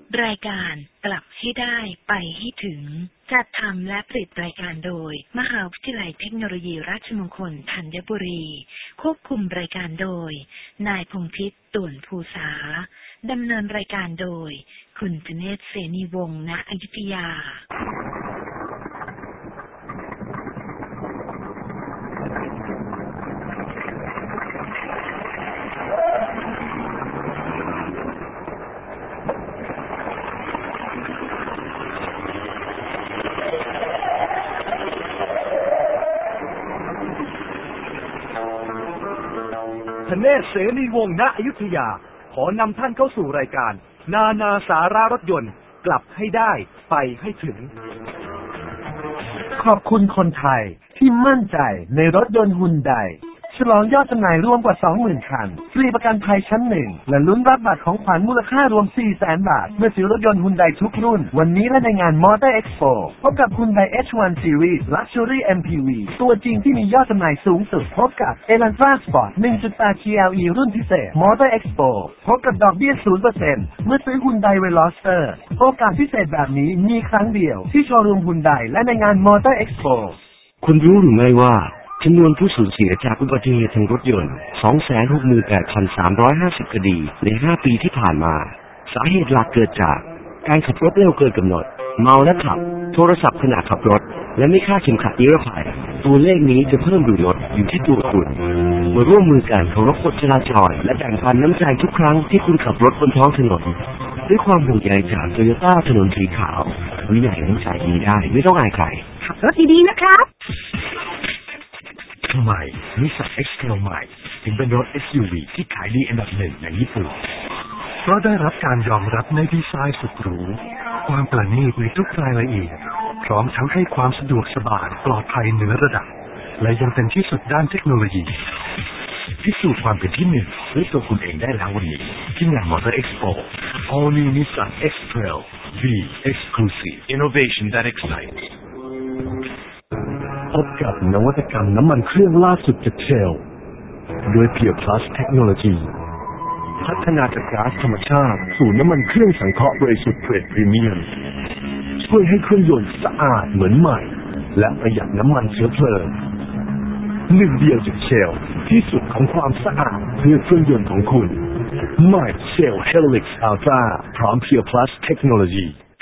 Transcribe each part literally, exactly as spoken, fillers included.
รายการกลับให้ได้ไปให้ถึงจัดทำและผลิตรายการโดยมหาวิทยาลัยเทคโนโลยีราชมงคลธัญบุรีควบคุมรายการโดยนายพงษ์ทิพย์ต่วนภูษาดำเนินรายการโดยคุณธเนศเสนีวงศ์ณอยุธยาธเนศเสนีวงศ์ณอยุธยาขอนำท่านเข้าสู่รายการนานาสาระรถยนต์กลับให้ได้ไปให้ถึงขอบคุณคนไทยที่มั่นใจในรถยนต์ฮุนไดฉลองยอดจำหน่ายรวมกว่า สองหมื่น คันฟรีประกันภัยชั้นหนึ่งและลุ้นรับบัตรของขวัญมูลค่ารวม สี่แสน บาทเมื่อซื้อรถยนต์ฮุนไดทุกรุ่นวันนี้และในงาน Motor Expo พบกับฮุนได เอช วัน Series Luxury เอ็ม พี วี ตัวจริงที่มียอดจำหน่ายสูงสุดพบกับ Elantra Sport หนึ่งจุดแปด ที แอล อี รุ่นพิเศษ Motor Expo พบกับดอกเบี้ย ศูนย์เปอร์เซ็นต์ เมื่อซื้อฮุนได Veloster โอกาสพิเศษแบบนี้มีครั้งเดียวที่โชว์รูมฮุนไดและในงาน Motor Expo คุณรู้หรือไม่ว่าจำนวนผู้สูญเสียจากอุบัติเหตุทางรถยนต์ สองแสนหกหมื่นแปดพันสามร้อยห้าสิบ คดีในห้าปีที่ผ่านมาสาเหตุหลักเกิดจากการขับรถเร็วเกินกำหนดเมาและขับโทรศัพท์ขณะขับรถและไม่คาดเข็มขัดนิรภัยตัวเลขนี้จะเพิ่มหรือลดอยู่ที่ตัวคุณมาร่วมมือกันเคารพกฎจราจรและแบ่งปันน้ำใจทุกครั้งที่คุณขับรถบนท้องถนนด้วยความห่วงใยจากโตโยต้าถนนสีขาววินัยน้ำใจมีได้ไม่ต้องอายใครขับรถดีๆนะครับทำไมนิสสัน X-Trail ใหม่ถึงเป็นรถ เอส ยู วี ที่ขายดีอันดับหนึ่งในญี่ปุ่นเพราะได้รับการยอมรับในดีไซน์สุดหรูความประณีตในทุกรายละเอียดพร้อมทั้งให้ความสะดวกสบายปลอดภัยเหนือระดับและยังเป็นที่สุดด้านเทคโนโลยีพิสูจน์ความเป็นที่หนึ่งด้วยตัวคุณเองได้แล้ววันนี้ที่งาน Motor Expo All New Nissan X-Trail V Exclusive Innovation that excitesพบกับนวัตกรรมน้ำมันเครื่องล่าสุดจากเชลด้วย Pure Plus Technology พัฒนาจากก๊าซธรรมชาติสู่น้ำมันเครื่องสังเคราะห์บริสุทธิ์เกรดพรีเมียมช่วยให้เครื่องยนต์สะอาดเหมือนใหม่และประหยัดน้ำมันเชื้อเพลิงหนึ่งเดียวจากเชลที่สุดของความสะอาดเพื่อเครื่องยนต์ของคุณใหม่ Shell Helix Ultra พร้อม Pure Plus Technology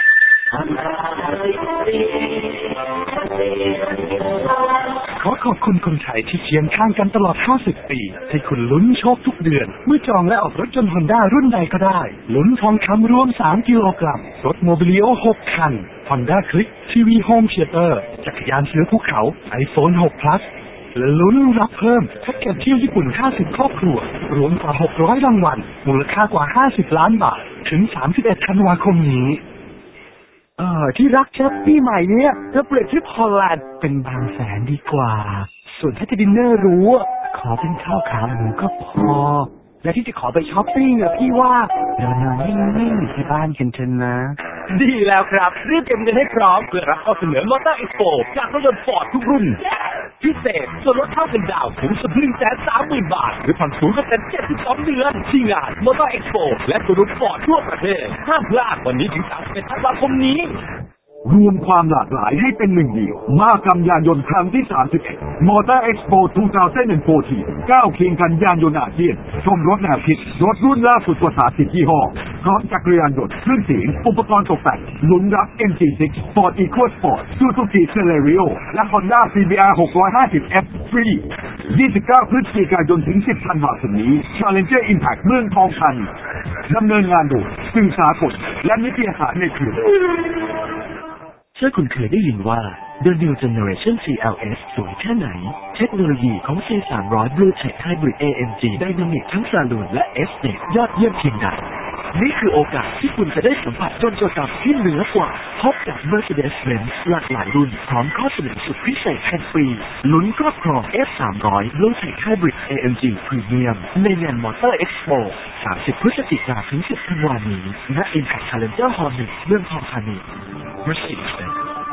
ขอขอบคุณคนไทยที่เคียงข้างกันตลอดห้าสิบปีให้คุณลุ้นโชคทุกเดือนเมื่อจองและออกรถยนต์ฮอนด้ารุ่นใดก็ได้ลุ้นทองคำรวมสามกิโลกรัมรถโมบิลิโอหกคัน Honda Click ที วี Home Theater จักรยานเสือภูเขา iPhone หก Plus และลุ้นรับเพิ่มแพ็กเกจเที่ยวญี่ปุ่นห้าสิบครอบครัวรวมกว่าหกร้อยรางวัลมูลค่ากว่าห้าสิบล้านบาทถึงสามสิบเอ็ดธันวาคมนี้เออที่รักแชปปี้ใหม่เนี้ยจะเปลี่ยนทริปฮอลแลนด์เป็นบางแสนดีกว่าส่วนถ้าจะดินเนอร์รู้ขอเป็นข้าวขาหมูก็พอและที่จะขอไปช้อปปิ้งอะพี่ว่าเรานอนนิ่งๆที่บ้านกันเถอะนะดีแล้วครับรีบเตรียมเงินให้พร้อมเพื่อรับข้อเสนอ Motor Expo จากรถยนต์ Ford ทุกรุ่นพิเศษส่วนลดเท่ากันดาวถึง หนึ่งแสนสามหมื่น บาทหรือผ่อนศูนย์เปอร์เซ็นต์เจ็ดสิบสองเดือนที่งาน Motor Expo และตัวรุ่น Ford ทั่วประเทศห้ามพลาดวันนี้ถึงสามสิบเอ็ดธันวาคมนี้รวมความหลากหลายให้เป็นหนึ่งเดียวมากรรมยานยนต์ครั้งที่สามสิบเอ็ด Motor Expo สองพันสิบสี่ก้าวเคียงกันยานยนต์อาเซียนชมรถแนวคิดรถรุ่นล่าสุดกว่าสามสิบยี่ห้อพร้อมจักรยานยนต์เครื่องเสียงอุปกรณ์ตกแต่งลุ้นรับ เอ็ม จี ซิกซ์ Ford EcoSport Suzuki Celerio และ Honda ซี บี อาร์ หกร้อยห้าสิบ เอฟ ฟรียี่สิบเก้าพฤศจิกายนถึงสิบธันวาคมนี้ Challenger Impact เมืองทองธานีดำเนินงานโดยสื่อสารกฎและนิตยสารในเครือเชื่อคุณเคยได้ยินว่า The New Generation ซี แอล เอส สวยแค่ไหนเทคโนโลยีของ ซี สามร้อย Blue Tech Hybrid เอ เอ็ม จี Dynamic ทั้ง Saloon และ เอส เน็ต ยอดเยี่ยมเพียงใดนี่คือโอกาสที่คุณจะได้สัมผัสยนต์โจทย์ที่เหนือกว่าพบกับ Mercedes-Benz หลากหลายรุ่นพร้อมข้อเสนอสุดพิเศษแห่งปีลุ้นครอบครอง เอฟ สามร้อย Blue Tech Hybrid เอ เอ็ม จี Premium ในงาน Motor Expo สามสิบพฤศจิกายนถึงสิบธันวาคมนี้ณ Impact Challenger Hall หนึ่งเมืองทองธานี Mercedes-Benz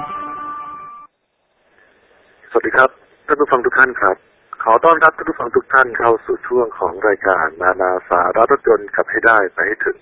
สวัสดีครับท่านผู้ฟังทุกท่านครับขอต้อนรับท่านผู้ฟังทุกท่านเข้าสู่ช่วงของรายการนานาสาระรถยนต์ขับให้ได้ไปให้ถึง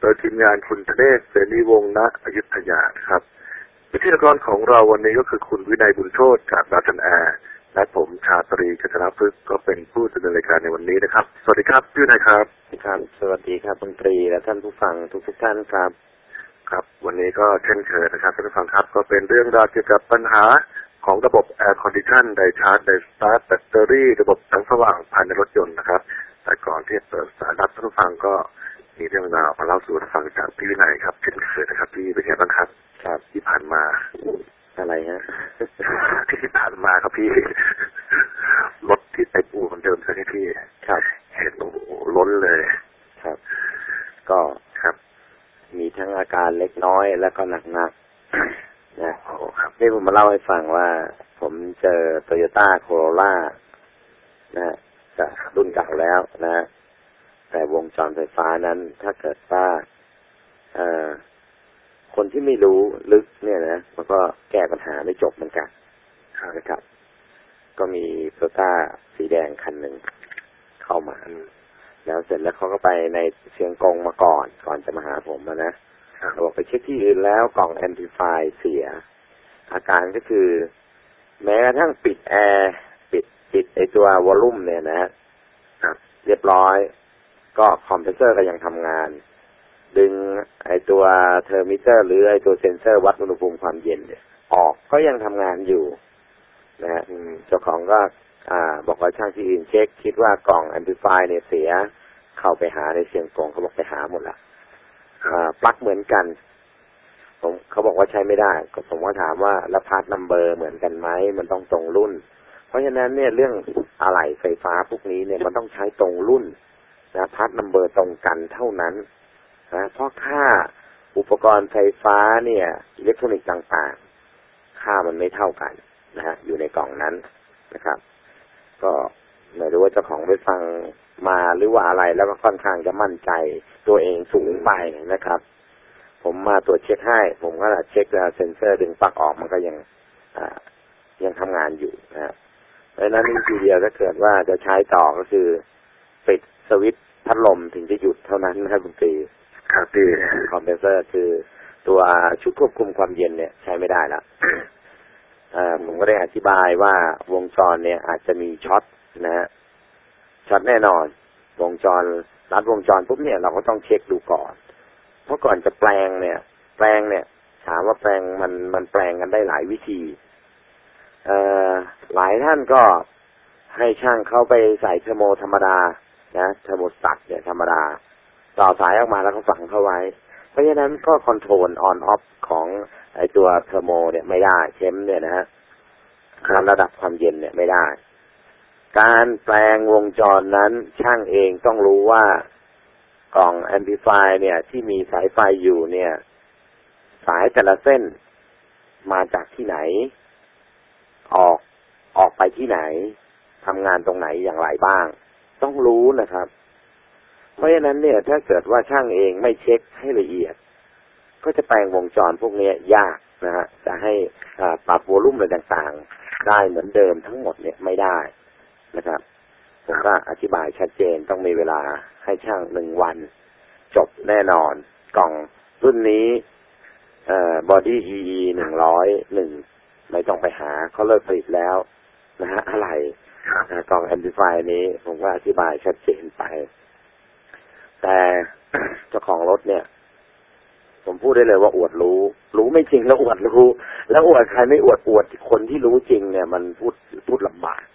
โดยทีมงานคุณธเนศเสรีวงศ์ณอยุธยาครับวิทยากรของเราวันนี้ก็คือคุณวินัยบุญโชติจากดาวทันแอร์และผมชาตรีกัญจนาพฤกษ์ก็เป็นผู้ดำเนินรายการในวันนี้นะครับสวัสดีครับพี่วินัยครับครับสวัสดีครับคุณตรีและท่านผู้ฟังทุกทุกท่านครับครับวันนี้ก็เช่นเคยนะครับท่านผู้ฟังครับก็เป็นเรื่องราวเกี่ยวกับปัญหาของระบบ Air Condition ไดชาร์จไดสตาร์ทแบตเตอรี่ระบบแสงสว่างภายในรถยนต์นะครับแต่ก่อนที่จะเปิดสายรับท่านผู้ฟังก็มีเรื่องราวมาเล่าสู่ท่านฟังจากพี่วินัยครับเช่นเคยนะครับพี่เป็นไงบ้างครับครับที่ผ่านมาอะไรฮะที่ผ่านมาครับพี่รถที่ไปปูมันเดิมใช่ไหมพี่ครับเห็นโอ้โหล้นเลยครับก็ครับมีทั้งอาการเล็กน้อยแล้วก็หนักๆนะโอ้ครับนี่ผมมาเล่าให้ฟังว่าผมเจอ Toyota Corolla นะจะรุ่นเก่าแล้วนะแต่วงจรไฟฟ้านั้นถ้าเกิดว่าเอ่อคนที่ไม่รู้ลึกเนี่ยนะมันก็แก้ปัญหาไม่จบเหมือนกันนะครับก็มีโตโยต้าสีแดงคันหนึ่งเข้ามาแล้วเสร็จแล้วเขาก็ไปในเชียงกงมาก่อนก่อนจะมาหาผมนะบอกไปเช็คที่อื่นแล้วกล่องแอมพลิฟายเสียอาการก็คือแม้กระทั่งปิดแอร์ปิดปิดไอตัววอลลุ่มเนี่ยนะเรียบร้อยก็คอมเพรสเซอร์ก็ยังทำงานดึงไอตัวเทอร์มิเตอร์หรือไอตัวเซนเซอร์วัดอุณหภูมิความเย็นเนี่ยออกก็ยังทำงานอยู่นะฮะเจ้าของก็อ่าบอกว่าช่างที่อื่นเช็คคิดว่ากล่องแอมพลิฟายเนี่ยเสียเข้าไปหาในเชียงกงเขาบอกไปหาหมดละอ่าปลั๊กเหมือนกันผมเขาบอกว่าใช้ไม่ได้ก็ผมก็ถามว่าแล้วพาร์ทนัมเบอร์เหมือนกันไหมมันต้องตรงรุ่นเพราะฉะนั้นเนี่ยเรื่องอะไหล่ไฟฟ้าพวกนี้เนี่ยมันต้องใช้ตรงรุ่นนะพาร์ทนัมเบอร์ตรงกันเท่านั้นนะเพราะค่าอุปกรณ์ไฟฟ้าเนี่ยอิเล็กทรอนิกส์ต่างๆค่ามันไม่เท่ากันนะฮะอยู่ในกล่องนั้นนะครับก็ไม่รู้ว่าเจ้าของไปฟังมาหรือว่าอะไรแล้วก็ค่อนข้างจะมั่นใจตัวเองสูงไปนะครับผมมาตรวจเช็คให้ผมก็เช็คเซ็นเซอร์ดึงปลั๊กออกมันก็ยังยังทำงานอยู่นะฮะเพราะฉะนั้นทีเดียวถ้าเกิดว่าจะใช้ต่อก็คือปิดสวิตช์พัดลมถึงจะหยุดเท่านั้นนะครับคุณตีครับพี่คอมเพรสเซอร์คือตัวชุดควบคุมความเย็นเนี่ยใช้ไม่ได้ละผมก็ได้อธิบายว่าวงจรเนี่ยอาจจะมีช็อตนะฮะช็อตแน่นอนวงจรรัดวงจรปุ๊บเนี่ยเราก็ต้องเช็คดูก่อนเพราะก่อนจะแปลงเนี่ยแปลงเนี่ยถามว่าแปลงมันมันแปลงกันได้หลายวิธีเอ่อหลายท่านก็ให้ช่างเข้าไปใส่เทอร์โมธรรมดานะเทอร์โมสตัทเนี่ยธรรมดาต่อสายออกมาแล้วก็ฝังเข้าไว้เพราะฉะนั้นก็คอนโทรลออนออฟของไอตัวเทอร์โมเนี่ยไม่ได้เข็มเนี่ยนะฮะระดับความเย็นเนี่ยไม่ได้การแปลงวงจรนั้นช่างเองต้องรู้ว่ากล่องแอมพลิฟายเนี่ยที่มีสายไฟอยู่เนี่ยสายแต่ละเส้นมาจากที่ไหนออกออกไปที่ไหนทำงานตรงไหนอย่างไรบ้างต้องรู้นะครับเพราะฉะนั้นเนี่ยถ้าเกิดว่าช่างเองไม่เช็คให้ละเอียดก็จะแปลงวงจรพวกนี้ยากนะฮะจะให้ปรับวอลลุ่มอะไรต่างๆได้เหมือนเดิมทั้งหมดเนี่ยไม่ได้นะครับผมก็อธิบายชัดเจนต้องมีเวลาให้ช่างหนึ่งวันจบแน่นอนกล่องรุ่นนี้เอ่อบอดี้ อี อี หนึ่งร้อยหนึ่งไม่ต้องไปหาเขาเลิกผลิตแล้วนะฮะอะไรกล่องแอมพลิฟายนี้ผมก็อธิบายชัดเจนไปแต่เจ้าของรถเนี่ยผมพูดได้เลยว่าอวดรู้รู้ไม่จริงแล้วอวดรู้แล้วอวดใครไม่อวดอวดคนที่รู้จริงเนี่ยมันพูดพูดลำบาก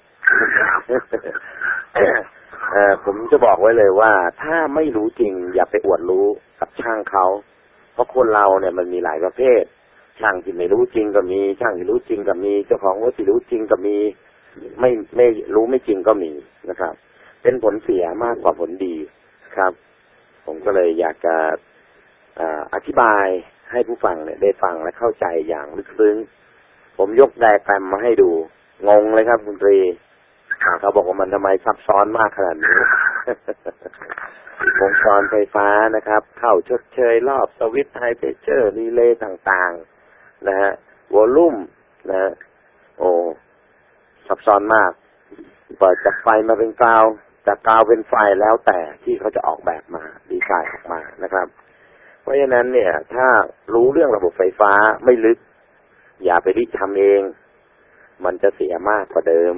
เออผมจะบอกไว้เลยว่าถ้าไม่รู้จริงอย่าไปอวดรู้กับช่างเขาเพราะคนเราเนี่ยมันมีหลายประเภทช่างที่ไม่รู้จริงก็มีช่างที่รู้จริงก็มีเจ้าของรถที่รู้จริงก็มีไม่ไม่รู้ไม่จริงก็มีนะครับเป็นผลเสียมากกว่าผลดีครับผมก็เลยอยากจะอธิบายให้ผู้ฟังเนี่ยได้ฟังและเข้าใจอย่างลึกซึ้งผมยกไดอะแกรมมาให้ดูงงเลยครับคุณตรีเขาบอกว่ามันทำไมซับซ้อนมากขนาดนี้ วงจรไฟฟ้านะครับเข้าชดเชยรอบสวิตช์ไฮเพรสเชอร์รีเลย์ต่างๆนะฮะวอลลุ่มนะโอ้ซับซ้อนมากเปิดจากไฟมาเป็นกาวจากกาวเป็นไฟแล้วแต่ที่เขาจะออกแบบมาดีไซน์ออกมานะครับเพราะฉะนั้นเนี่ยถ้ารู้เรื่องระบบไฟฟ้าไม่ลึกอย่าไปรีบทำเองมันจะเสียมากกว่าเดิม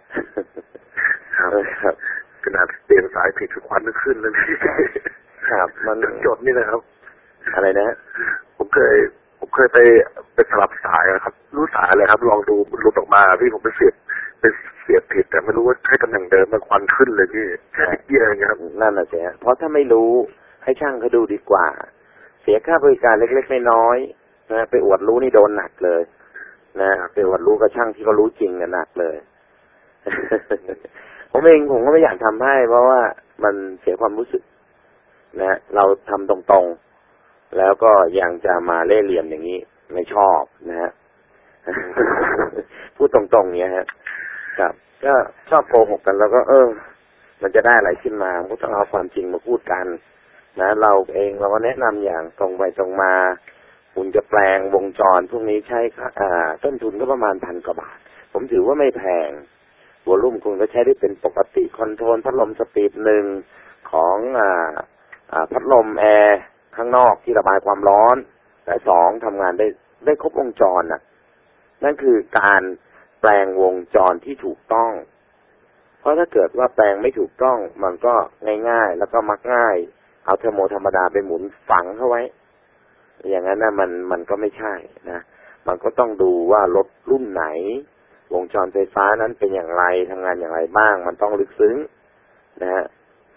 ครับขนาดเปลี่ยนสายผิดควันขึ้นเลยครับมันจดนี่นะครับอะไรนะผมเคยผมเคยไปไปสลับสายนะครับรู้สายเลยครับลองดูหลุดออกมาพี่ผมไปเสียบไปเสียบผิดแต่ไม่รู้ว่าใช้ตำแหน่งเดิมมันควันขึ้นเลยพี่แค่นิดเดียวเองครับนั่นแหละเสียเพราะถ้าไม่รู้ให้ช่างเขาดูดีกว่าเสียค่าบริการเล็กๆน้อยๆนะไปอวดรู้นี่โดนหนักเลยนะไปอวดรู้กับช่างที่เขารู้จริงกันหนักเลยผมเองผมก็ไม่อยากทำให้เพราะว่ามันเสียความรู้สึกนะเราทำตรงๆแล้วก็ยังจะมาเล่ห์เหลี่ยมอย่างนี้ไม่ชอบนะฮะ พูดตรงๆเนี้ยฮะครับก็ชอบโกหกกันแล้วก็เออมันจะได้อะไรขึ้นมาก็ต้องเอาความจริงมาพูดกันนะเราเองเราก็แนะนำอย่างตรงไปตรงมาคุณจะแปลงวงจรพวกนี้ใช้อ่าต้นทุนก็ประมาณพันกว่าบาทผมถือว่าไม่แพงวอลลุ่มคุณก็ใช้ได้เป็นปกติคอนโทรลพัดลมสปีดหนึ่งของอ่าอ่าพัดลมแอร์ข้างนอกที่ระบายความร้อนและสองทำงานได้ได้ครบวงจรน่ะนั่นคือการแปลงวงจรที่ถูกต้องเพราะถ้าเกิดว่าแปลงไม่ถูกต้องมันก็ง่ายๆแล้วก็มักง่ายเอาเทอร์โมธรรมดาไปหมุนฝังเข้าไว้อย่างนั้นนะมันมันก็ไม่ใช่นะมันก็ต้องดูว่ารถรุ่นไหนวงจรไฟฟ้านั้นเป็นอย่างไรทำงานอย่างไรบ้างมันต้องลึกซึ้งนะฮะ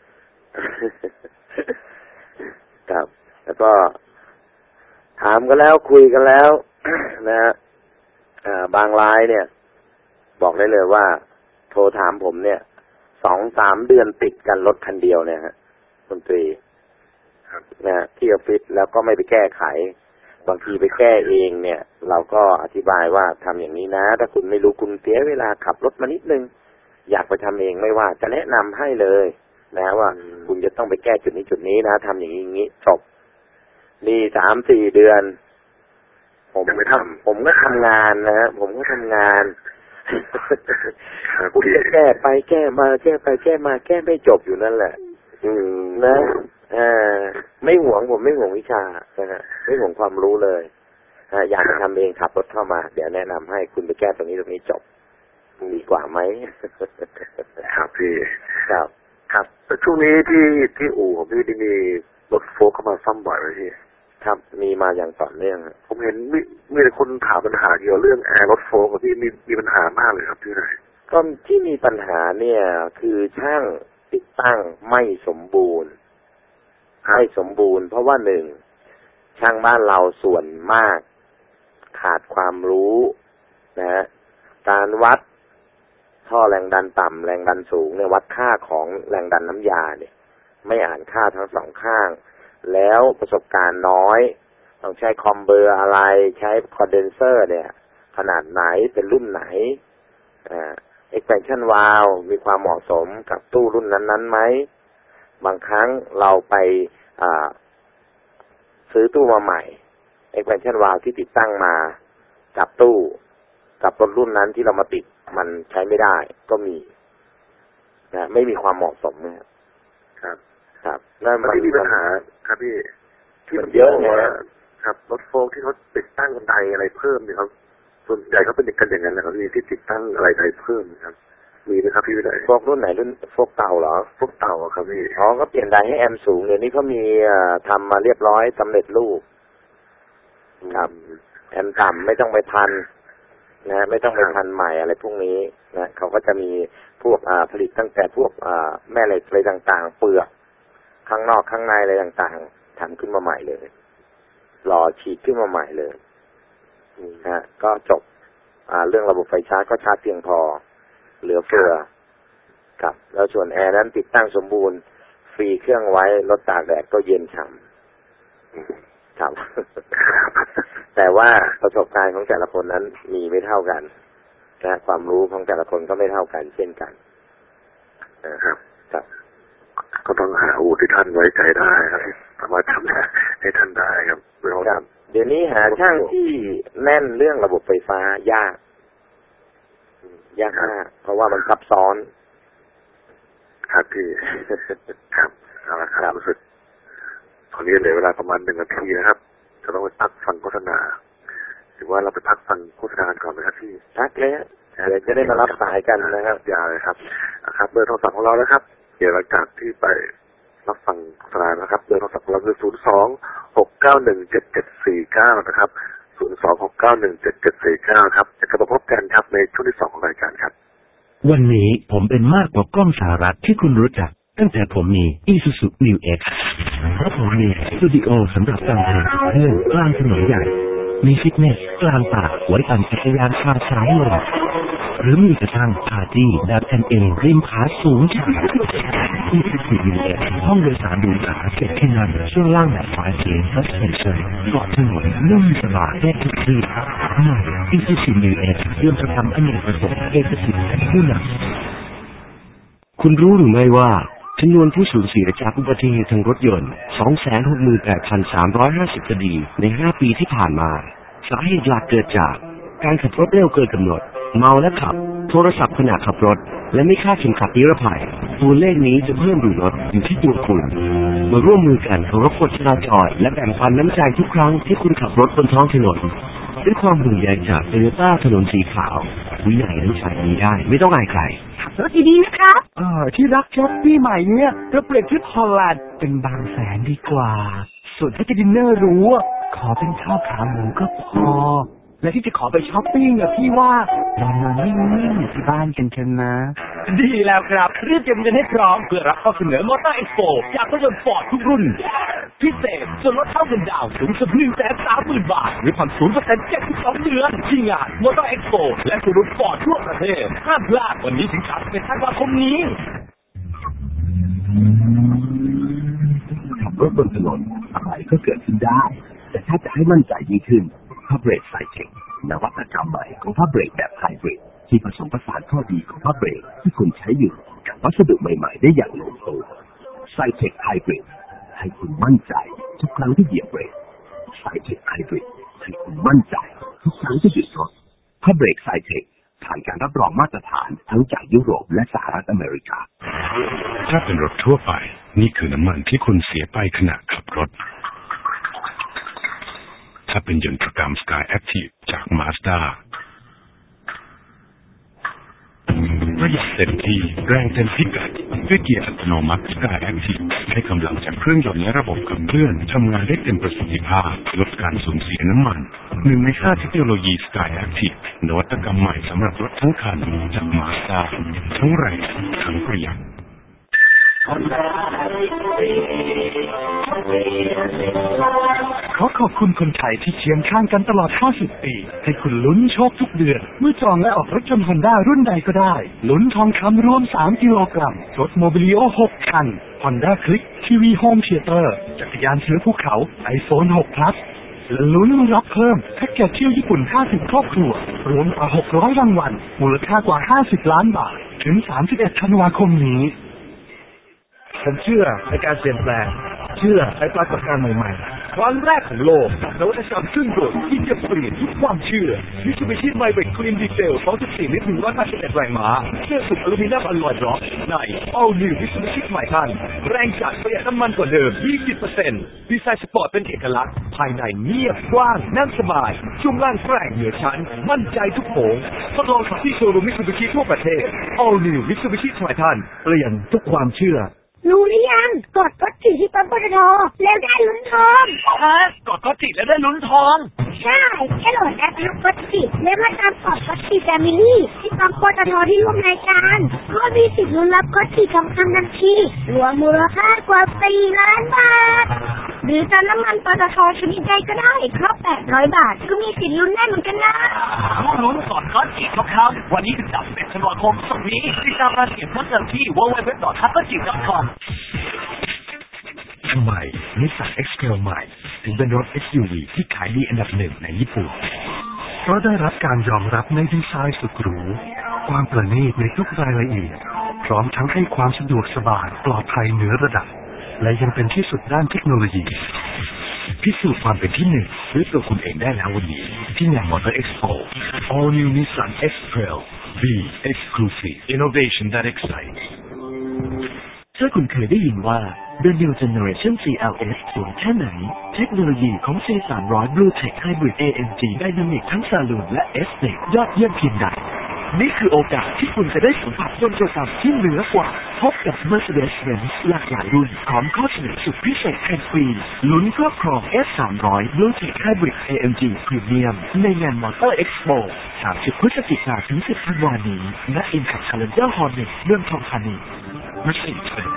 ครับแล้วก็ถามกันแล้วคุยกันแล้ว นะฮะบางรายเนี่ยบอกได้เลยว่าโทรถามผมเนี่ยสองสามเดือนติดกันรถคันเดียวเนี่ยฮะดนตรีนะที่ออฟฟิศแล้วก็ไม่ไปแก้ไขบางทีไปแก้เองเนี่ยเราก็อธิบายว่าทำอย่างนี้นะถ้าคุณไม่รู้คุณเสียเวลาขับรถมานิดนึงอยากไปทำเองไม่ว่าจะแนะนำให้เลยนะว่าคุณจะต้องไปแก้จุดนี้จุดนี้นะทำอย่างนี้อย่างนี้จบนี่สามสี่เดือนผมไม่ทำผมก็ทำงานนะผมก็ทำงานคุณจะแก้ไปแก้มาแก้ไปแก้มาแก้ไม่จบอยู่นั่นแหละนะอ่าไม่หวงผมไม่หวงวิชานะฮะไม่หวงความรู้เลยอยากจะทำเองขับรถเข้ามาเดี๋ยวแนะนำให้คุณไปแก้ตรงนี้ตรงนี้จบดีกว่าไหมครับพี่ครับครับแต่ช่วงนี้ที่ที่อู่ของพี่ที่มีรถโฟล์คเข้ามาซ่อมบ่อยไหมพี่ครับมีมาอย่างต่อเนื่องผมเห็นมีมีแต่คนถามปัญหาเกี่ยวเรื่องแอร์รถโฟล์กับพี่มีมีปัญหามากเลยครับที่ไหนก็ที่มีปัญหาเนี่ยคือช่างติดตั้งไม่สมบูรณ์ไม่สมบูรณ์เพราะว่าหนึ่งช่างบ้านเราส่วนมากขาดความรู้นะฮะการวัดท่อแรงดันต่ำแรงดันสูงเนี่ยวัดค่าของแรงดันน้ำยาเนี่ยไม่อ่านค่าทั้งสองข้างแล้วประสบการณ์น้อยต้องใช้คอมเบอร์อะไรใช้คอนเดนเซอร์เนี่ยขนาดไหนเป็นรุ่นไหนอ่า expansion valve มีความเหมาะสมกับตู้รุ่นนั้นๆไหมบางครั้งเราไปอ่าซื้อตู้มาใหม่ expansion valve ที่ติดตั้งมากับตู้กับรถรุ่นนั้นที่เรามาติดมันใช้ไม่ได้ก็มีนะไม่มีความเหมาะสมนะครับครับนั่นมันที่มีปัญหาครับพี่ที่มันเยอะนะครับรถโฟล์ที่เขาติดตั้งบันไดอะไรเพิ่มเนี่ยครับส่วนใหญ่เขาเป็นกันอย่างนั้นนะครับพี่ที่ติดตั้งอะไรใดเพิ่มครับมีไหมครับพี่วิไลพวกรุ่นไหนรุ่นพวกเต่าเหรอพวกเต่าครับพี่อ๋อก็เปลี่ยนไดให้แอมสูงเดี๋ยวนี้เขามีทำมาเรียบร้อยสำเร็จรูปครับแอมต่ำไม่ต้องไปพันนะไม่ต้องไปพันใหม่อะไรพวกนี้นะเขาก็จะมีพวกอ่าผลิตตั้งแต่พวกอ่าแม่เหล็กอะไรต่างๆเปลือกข้างนอกข้างในอะไรต่างๆทำขึ้นมาใหม่เลยหล่อฉีดขึ้นมาใหม่เลยนะก็จบอ่าเรื่องระบบไฟชาร์จก็ชาร์จเพียงพอเหลือเฟือครับแล้วส่วนแอร์นั้นติดตั้งสมบูรณ์ฟรีเครื่องไว้รถตากแดดก็เย็นฉ่ำครับ แต่ว่าประสบการณ์ของแต่ละคนนั้นมีไม่เท่ากันนะความรู้ของแต่ละคนก็ไม่เท่ากันเช่นกันนะครับครับก็ต้องหาอู่ที่ท่านไว้ใจได้ครับสามารถทำให้ท่านได้ครับครับเดี๋ยวนี้หาช่างที่แน่นเรื่องระบบไฟฟ้ายากยากมากเพราะว่ามันซับซ้อนครับพี่ครับเอาละครับรู้สึกตอนนี้เหลือเวลาประมาณหนึ่งนาทีนะครับจะต้องไปพักฟังโฆษณาหรือว่าเราไปพักฟังโฆษณาก่อนไหมครับพี่พักเลยเดี๋ยวจะได้มารับสายกันนะครับอย่าเลยครับนะครับเบอร์โทรศัพท์ของเรานะครับเดี๋ยวหลังจากที่ไปรับฟังโฆษณานะครับเบอร์โทรศัพท์ของเราคือศูนย์สองหกเก้าหนึ่งเจ็ดเจ็ดสี่เก้านะครับศูนย์สองหกเก้าหนึ่งเจ็ดเจ็ดสี่เก้าครับจะกลับมาพบกันครับในช่วงที่สองของรายการครับวันนี้ผมเป็นมากกว่ากล้องสหรัฐที่คุณรู้จักตั้งแต่ผมมี Isuzu New X เพราะผมมีสตูดิโอสำหรับฟังเพลงเพื่อนกลางถนนใหญ่มีฟิตเนสกลางป่าไว้ปั่นจักรยานพาสายลมหรือมีกระทั่งปาร์ตี้แบบกันเองริมผาสูงชัน Isuzu New X ห้องโดยสารดูขาเก็บแค่นั้นช่วงล่างแบบไฟเสียง suspension เกาะถนนนุ่มสบายได้ทุกที่ใหม่ Isuzu New X เรื่องประจำอเนกประสงค์เอกสิทธิ์และผู้นำคุณรู้หรือไม่ว่าจำนวนผู้สูญเสียจากอุบัติเหตุทางรถยนต์ สองแสนหกหมื่นแปดพันสามร้อยห้าสิบ คดีในห้าปีที่ผ่านมาสาเหตุหลักเกิดจากการขับรถเร็วเกินกำหนดเมาและขับโทรศัพท์ขณะขับรถและไม่คาดเข็มขัดนิรภัยตัวเลขนี้จะเพิ่มหรือลดอยู่ที่ตัวคุณมาร่วมมือกันเคารพกฎจราจรและแบ่งปันน้ำใจทุกครั้งที่คุณขับรถบนท้องถนนด้วยความห่วงใยจากโตโยต้าถนนสีขาววินัยน้ำใจนี้ได้ไม่ต้องอายใครขับรถดีๆนะครับเออที่รักช้อปปี้ใหม่เนี่ยเราเปลี่ยนทริปฮอลแลนด์เป็นบางแสนดีกว่าส่วนถ้าจะดินเนอร์รู้ขอเป็นข้าวขาหมูก็พอและที่จะขอไปช้อปปิ้งอะพี่ว่านอนนอนนิ่งๆอยู่ที่บ้านกันเถอะนะดีแล้วครับรีบเตรียมเงินให้พร้อมเพื่อรับข้อเสนอมอเตอร์เอ็กซ์โปจากรถยนต์ฟอร์ดทุกรุ่นพิเศษส่วนลดเท่าเงินดาวสูงสุด หนึ่งแสนสามหมื่น บาทหรือผ่อน ศูนย์เปอร์เซ็นต์ เจ็ดสิบสอง เดือนที่งานมอเตอร์เอ็กซ์โปและศูนย์รถฟอร์ดทั่วประเทศห้ามพลาดวันนี้ถึงสามสิบเอ็ดธันวาคมนี้ขับรถบนถนนอะไรก็เกิดขึ้นได้แต่ถ้าจะให้มั่นใจยิ่งขึ้นผ้าเบรกไซเทคนวัตกรรมใหม่ของผ้าเบรกแบบไฮบริดที่ผสมผสานข้อดีของผ้าเบรกที่คุณใช้อยู่กับวัสดุใหม่ๆได้อย่างลงตัวไซเทคไฮบริดให้คุณมั่นใจทุกครั้งที่เหยียบเบรกไซเทคไฮบริดให้คุณมั่นใจทุกครั้งที่หยุดรถผ้าเบรกไซเทคผ่านการรับรองมาตรฐานทั้งจากยุโรปและสหรัฐอเมริกาถ้าเป็นรถทั่วไปนี่คือน้ำมันที่คุณเสียไปขณะขับรถถ้าเป็นยนตรกรรม Sky Active จาก Mazda ประหยัดเต็มที่แรงเต็มพิกัดด้วยเกียร์อัตโนมัติ Sky Active ให้กำลังจากเครื่องยนต์และระบบขับเคลื่อนทำงานได้เต็มประสิทธิภาพลดการสูญเสียน้ำมันหนึ่งในห้าเทคโนโลยี Sky Active นวัตกรรมใหม่สำหรับรถทั้งคันจาก Mazda ทั้งแรงทั้งประหยัดขอขอบคุณคนไทยที่เคียงข้างกันตลอดห้าสิบปีให้คุณลุ้นโชคทุกเดือนเมื่อจองและออกรถยนต์ฮอนด้ารุ่นใดก็ได้ลุ้นทองคำรวมสามกิโลกรัมรถโมบิลิโอหกคัน Honda Click ทีวีโฮมเธียเตอร์จักรยานเสือภูเขา iPhone หก Plus และลุ้นรับเพิ่มแพ็กเกจเที่ยวญี่ปุ่นห้าสิบครอบครัวรวมกว่าหกร้อยรางวัลมูลค่ากว่าห้าสิบล้านบาทถึงสามสิบเอ็ดธันวาคมนี้ฉันเชื่อในการเปลี่ยนแปลงเชื่อในปรากฏการณ์ใหม่ๆครั้งแรกของโลกนวัตกรรมเครื่องยนต์ที่จะเปลี่ยนทุกความเชื่อมิตซูบิชิ Maverick Clean Diesel สองจุดสี่ ลิตรหนึ่งร้อยแปดสิบเอ็ดแรงม้าเครื่องสูบอลูมิเนียมอลลอยด์ร็อกใน All New Mitsubishi Triton แรงจัดประหยัดน้ำมันกว่าเดิม ยี่สิบเปอร์เซ็นต์ ดีไซน์สปอร์ตเป็นเอกลักษณ์ภายในเงียบกว้างนั่งสบายช่วงล่างแกร่งเหนือชั้นมั่นใจทุกโผงทดลองขับที่โชว์รูม Mitsubishi ทั่วประเทศ All New Mitsubishi Triton เปลี่ยนทุกความเชื่อรู้หรือยังกดกดจีที่ปั๊มปตทแล้วได้ลุ้นทองฮะกดกดจีแล้วได้ลุ้นทองใช่แค่โหลดแอปกดจีแล้วมาตามกดกดจีแฟมิลี่ที่ปั๊มปตทที่ร่วมรายการก็มีสิทธิ์ลุ้นรับกดจีทองคำทันทีรวมมูลค่ากว่าสี่ล้านบาทหรือจะน้ำมันปตทชนิดใดก็ได้ครบแปดร้อยบาทก็มีสิทธิ์ลุ้นได้เหมือนกันนะลุ้นก่อนกดจีทองคำวันนี้ถึงสามสิบเอ็ดธันวาคมศุกร์นี้ติดตามรายละเอียดเพิ่มเติมที่ ดับเบิลยู ดับเบิลยู ดับเบิลยู ดอท ฮับเปอร์ จี ดอท คอมทำไม Nissan X-Trail ใหม่ถึงเป็นรถ เอส ยู วี ที่ขายดีอันดับหนึ่งในญี่ปุ่นเพราะได้รับการยอมรับในดีไซน์สุดหรูความประณีตในทุกรายละเอียดพร้อมทั้งให้ความสะดวกสบายปลอดภัยเหนือระดับและยังเป็นที่สุดด้านเทคโนโลยีพิสูจน์ความเป็นที่หนึ่งด้วยตัวคุณเองได้แล้ววันนี้ที่งาน Motor Expo All New Nissan X-Trail Be Exclusive Innovation that excites ถ้าคุณเคยได้ยินว่า The New Generation ซี แอล เอส สวยแค่ไหนเทคโนโลยีของ ซี สามร้อย Blue Tech Hybrid เอ เอ็ม จี Dynamic ทั้ง Saloon และ Estate ยอดเยี่ยมเพียงใดนี่คือโอกาสที่คุณจะได้สัมผัสยนต์กระสับที่เหนือกว่าพบกับ Mercedes-Benz หลากหลายรุ่นพร้อมข้อเสนอสุดพิเศษแทนฟรีลุ้นครอบครอง เอส สามร้อย Blue Tech Hybrid เอ เอ็ม จี Premium ในงาน Motor Expo สามสิบ พฤศจิกายนถึง สิบ ธันวาคมนี้ณ Impact Challenger Hall หนึ่งเมืองทองธานี Mercedes-Benz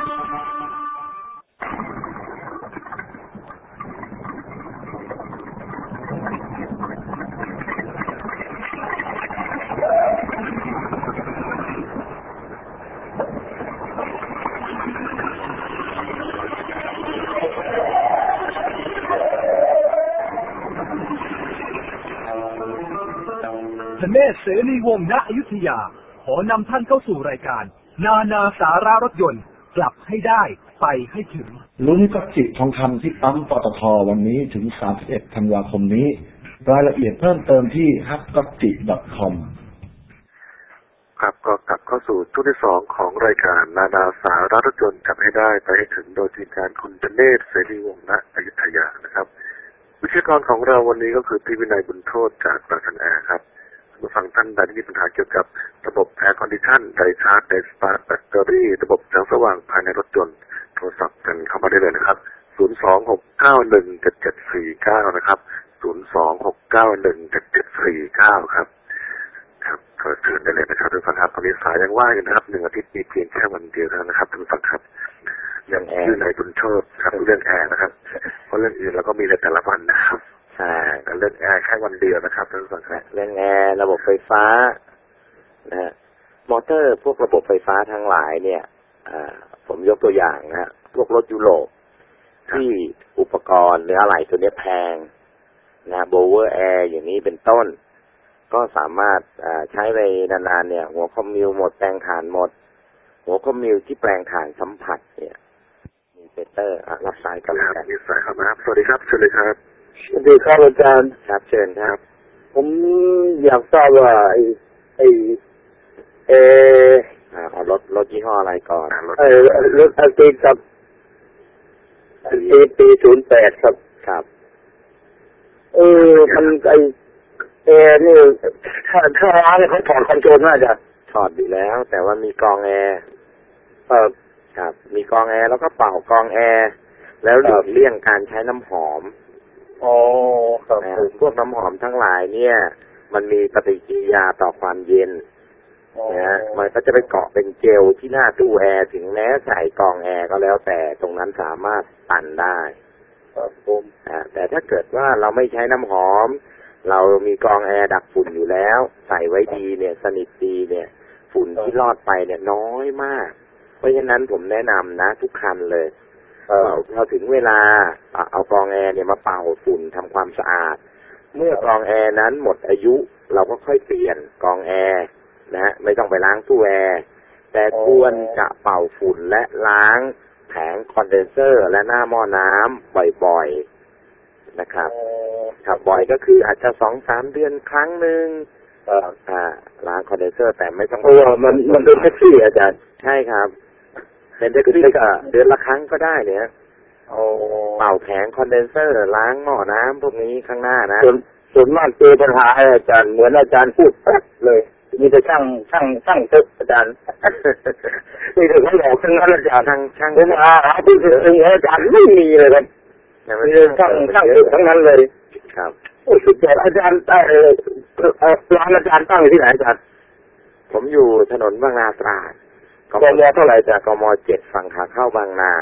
ธเนศ เสรีวงศ์ ณ อยุธยาขอนำท่านเข้าสู่รายการนานาสาระรถยนต์กลับให้ได้ไปให้ถึงลุ้นก็จิตทองคำที่ปั๊มปตทวันนี้ถึงสามสิบเอ็ดธันวาคมนี้รายละเอียดเพิ่มเติมที่ ฮักก็จิ ดอท คอมครับก็กลับเข้าสู่ช่วงที่สองของรายการนานาสาระรถยนต์กลับให้ได้ไปให้ถึงโดยทีมงานคุณธเนศ เสรีวงศ์ ณ อยุธยานะครับวิทยากรของเราวันนี้ก็คือพี่วินัยบุญโทษจากราชันแอร์ครับมาฟังท่านใดที่มีปัญหาเกี่ยวกับระบบแอร์คอนดิชันไดชาร์จไดสตาร์ทแบตเตอรี่ระบบแสงสว่างภายในรถยนต์โทรศัพท์กันเข้ามาได้เลยนะครับศูนย์ สอง หก เก้า หนึ่ง เจ็ด เจ็ด สี่ เก้านะครับศูนย์ สอง หก เก้า หนึ่ง เจ็ด เจ็ด สี่ เก้าครับครับก็เชิญได้เลยนะครับทุกท่านครับตอนนี้สายยังว่างอยู่นะครับหนึ่งอาทิตย์มีเพียงแค่วันเดียวเท่านั้นนะครับทุกท่านครับยังชื่อในบุญโชติครับเรื่องแอร์นะครับเพราะเรื่องอื่นเราก็มีในแต่ละวันนะครับใช่เรื่องแอร์แค่วันเดียวนะครับท่านผู้ฟังครับเรื่องแอร์ระบบไฟฟ้านะฮะมอเตอร์พวกระบบไฟฟ้าทั้งหลายเนี่ยผมยกตัวอย่างนะฮะพวกรถยุโรปที่อุปกรณ์หรืออะไรตัวนี้แพงนะโบเวอร์แอร์อย่างนี้เป็นต้นก็สามารถใช้ไปนานๆเนี่ยหัวคอมมิวหมดแปลงถ่านหมดหัวคอมมิวที่แปลงถ่านสัมผัสเนี่ยมีเซเตอร์รับสายกันแล้วมีสายครับนะครับสวัสดีครับเชิญเลยครับสวัสดีครับอาจารย์ครับเชิญครับผมอยากทราบว่าไอ้ไอ้เออเอารถรถยี่ห้ออะไรก่อนเออรถอัลติครับปีปีศูนย์แปดครับครับเออมันไอ้เออนี่ถ้าถ้าร้านเขาถอดคอนโทรลน่าจะถอดอยู่แล้วแต่ว่ามีกรองแอร์เออครับมีกรองแอร์แล้วก็เป่ากรองแอร์แล้วหลีกเลี่ยงการใช้น้ำหอมอ๋อครับพวกน้ำหอมทั้งหลายเนี่ยมันมีปฏิกิริยาต่อความเย็นนะมันก็จะไปเกาะเป็นเจลที่หน้าตู้แอร์ถึงแม้ใส่กรองแอร์ก็แล้วแต่ตรงนั้นสามารถตันได้ครับผมแต่ถ้าเกิดว่าเราไม่ใช้น้ำหอมเรามีกรองแอร์ดักฝุ่นอยู่แล้วใส่ไว้ดีเนี่ยสนิทดีเนี่ยฝุ่นที่รอดไปเนี่ยน้อยมากเพราะฉะนั้นผมแนะนำนะทุกคันเลยเราถึงเวลาเอากรองแอร์เนี่ยมาเป่าฝุ่นทำความสะอาดเมื่อกรองแอร์นั้นหมดอายุเราก็ค่อยเปลี่ยนกรองแอร์นะฮะไม่ต้องไปล้างตู้แอร์แต่ควรจะเป่าฝุ่นและล้างแผงคอนเดนเซอร์และหน้าหม้อน้ำบ่อยๆนะครับครับบ่อยก็คืออาจจะสองสามเดือนครั้งหนึ่งอ่าล้างคอนเดนเซอร์แต่ไม่ต้องเพราะว่ามันมันเป็นแท็กซี่อาจารย์ใช่ครับเป็นแท็กซี่ก็เดือนละครั้งก็ได้เนี่ยเป่าแผงคอนเดนเซอร์ล้างหม้อน้ำพวกนี้ข้างหน้านะส่วนส่วนมากเจอปัญหาอาจารย์เหมือนอาจารย์พูดแป๊บเลยมีแต่ช่างช่างช่างตึกอาจารย์นี่ถึงเขาบอกทั้งนั้นอาจารย์ช่างช่างผมหาหาที่ถึงอาจารย์ไม่มีเลยครับมีช่างช่างตึกทั้งนั้นเลยครับโอ้สุดยอดอาจารย์ตั้งร้านอาจารย์ตั้งที่ไหนอาจารย์ผมอยู่ถนนบางนาตราดกมเท่าไหร่จากกมเจ็ดฝั่งขาเข้าบางนาก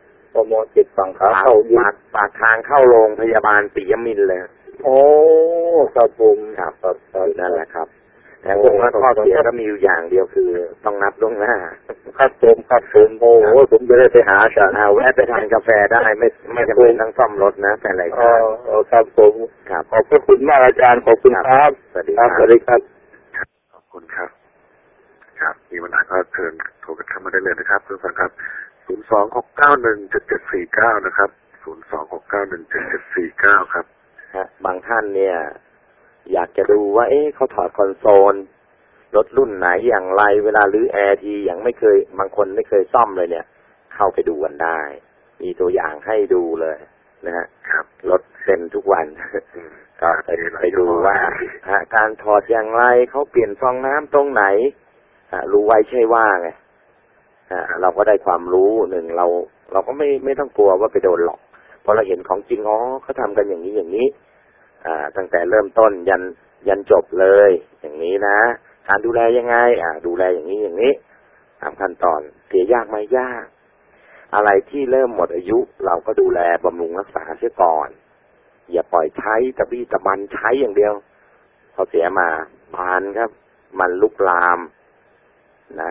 มเจ็ดฝั่งขาเข้าปากปากทางเข้าโรงพยาบาลปิยมินทร์เลยโอ้ครับผมครับนั่นแหละครับแต่ผมว่าข้อเสียก็มีอยู่อย่างเดียวคือต้องนัดล่วงหน้าครับผมครับผมโอ้โหผมจะได้ไปหาอาจารย์แวะไปทานกาแฟได้ไม่ไม่จำเป็นต้องซ่อมรถนะแต่อะไรก็ครับผมครับขอบคุณมากอาจารย์ขอบคุณครับสวัสดีครับสวัสดีครับขอบคุณครับครับมีปัญหาก็เชิญโทรกันเข้ามาได้เลยนะครับเพื่อนฟังครับศูนย์ สอง หก เก้า หนึ่ง เจ็ด เจ็ด สี่ เก้านะครับศูนย์ สอง หก เก้า หนึ่ง เจ็ด เจ็ด สี่ เก้าครับบางท่านเนี่ยอยากจะดูว่าเอ๊ะเขาถอดคอนโซลรถรุ่นไหนอย่างไรเวลารื้อแอร์ทีอย่างไม่เคยบางคนไม่เคยซ่อมเลยเนี่ยเข้าไปดูกันได้มีตัวอย่างให้ดูเลยนะฮะรถเป็นทุกวันก็ไปไปดูว่าการถอดอย่างไรเขาเปลี่ยนฟองน้ำตรงไหนรู้ไว้ใช่ว่าไงเราก็ได้ความรู้หนึ่งเราเราก็ไม่ไม่ต้องกลัวว่าไปโดนหลอกพอเราเห็นของจริงอ๋อเขาทำกันอย่างนี้อย่างนี้อ่าตั้งแต่เริ่มต้นยันยันจบเลยอย่างนี้นะการดูแลยังไงอ่าดูแลอย่างนี้อย่างนี้ตามขั้นตอนเสียยากไหมยากอะไรที่เริ่มหมดอายุเราก็ดูแลบำรุงรักษาเสียก่อนอย่าปล่อยใช้ตะบี้ตะบันใช้อย่างเดียวพอเสียมาบานครับมันลุกลามนะ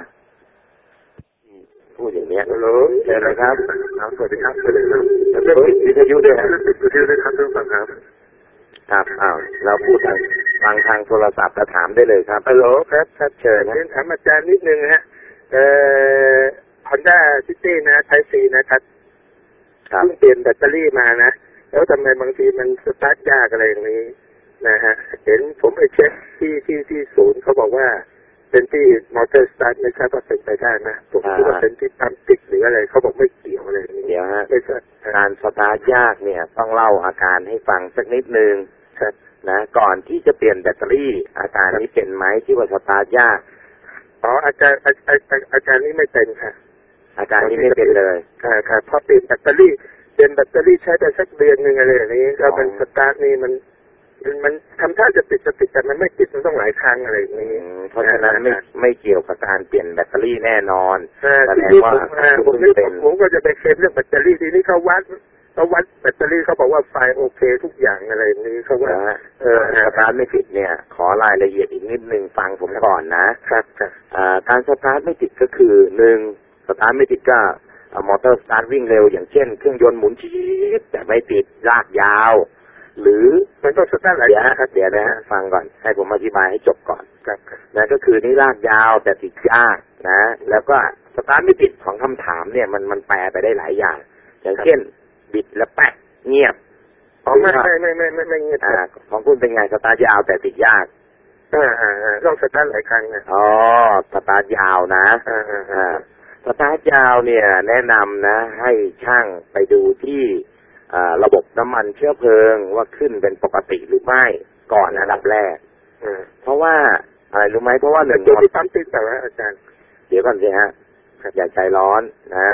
พูดอย่างนี้ฮัลโหลเชิญเลยครับสวัสดีครับสวัสดีครับวิทยุด้วยครับวิทยุด้วยครับทุกท่านครับครับอ้าวเราพูดทางฟังทางโทรศัพท์จะถามได้เลยครับฮัลโหลครับครับเชิญนะถามอาจารย์นิดนึงฮะเอ่อ Honda City นะไทป์ C นะครับเพิ่งเปลี่ยนแบตเตอรี่มานะแล้วทำไมบางทีมันสตาร์ทยากอะไรอย่างนี้นะฮะเห็นผมไปเช็คที่ที่ที่ศูนย์เขาบอกว่าเป็นที่มอเตอร์สตาร์ทไม่ใช่ว่าเป็นไปได้นะผมคิดว่าเป็นที่ปั๊มติ๊กหรืออะไรเขาบอกไม่เกี่ยวอะไรเดี๋ยวฮะการสตาร์ทยากเนี่ยต้องเล่าอาการให้ฟังสักนิดนึงนะก่อนที่จะเปลี่ยนแบตเตอรี่อาการนี้เป็นไหมที่ว่าสตาร์ทยากอ๋ออาจารย์อาจารย์นี้ไม่เป็นค่ะอาการนี้ไม่เป็นเลยค่ะค่ะพอเปลี่ยนแบตเตอรี่เปลี่ยนแบตเตอรี่ใช้ไปสักเดือนหนึ่งอะไรอย่างนี้แล้วมันสตาร์ทนี่มันมันทำท่าจะติดจะติดแต่มันไม่ติดมันต้องหลายครั้งอะไรอย่างนี้เพราะฉะนั้นไม่ไม่เกี่ยวกับการเปลี่ยนแบตเตอรี่แน่นอนแสดงว่าผมผมก็จะไปเคลมเรื่องแบตเตอรี่ทีนี้เขาวัดเขาวัดแบตเตอรี่เขาบอกว่าไฟโอเคทุกอย่างอะไรอย่างนี้เขาว่าเออสตาร์ทไม่ติดเนี่ยขอรายละเอียดอีกนิดนึงฟังผมก่อนนะครับการสตาร์ทไม่ติดก็คือหนึ่งสตาร์ทไม่ติดก็มอเตอร์สตาร์ทวิ่งเร็วอย่างเช่นเครื่องยนต์หมุนชีดแต่ไม่ติดลากยาวหรือมันต้องสตาร์ทอะไรนะครับเดี๋ยวนะฟังก่อนให้ผมอธิบายให้จบก่อนนะก็คือนี่ลากยาวแต่ติดยากนะแล้วก็สตาร์ทไม่ติดของคำถามเนี่ยมันมันแปลไปได้หลายอย่างอย่างเช่นบิดแล้วแป๊กเงียบอ๋อไม่ไม่ไม่ไม่ไม่เงียบของคุณเป็นไงสตาร์ทยาวแต่ติดยากอ่าอ่าต้องสตาร์ทหลายครั้งนะอ๋อสตาร์ทยาวนะอ่าอ่าสตาร์ทยาวเนี่ยแนะนำนะให้ช่างไปดูที่ระบบน้ำมันเชื้อเพลิงว่าขึ้นเป็นปกติหรือไม่ก่อนอันดับแรกเพราะว่าอะไรรู้ไหมเพราะว่าหนึ่งตัวที่ปั๊มติดแต่ว่าอาจารย์เดี๋ยวก่อนสิฮะอย่าใจร้อนนะ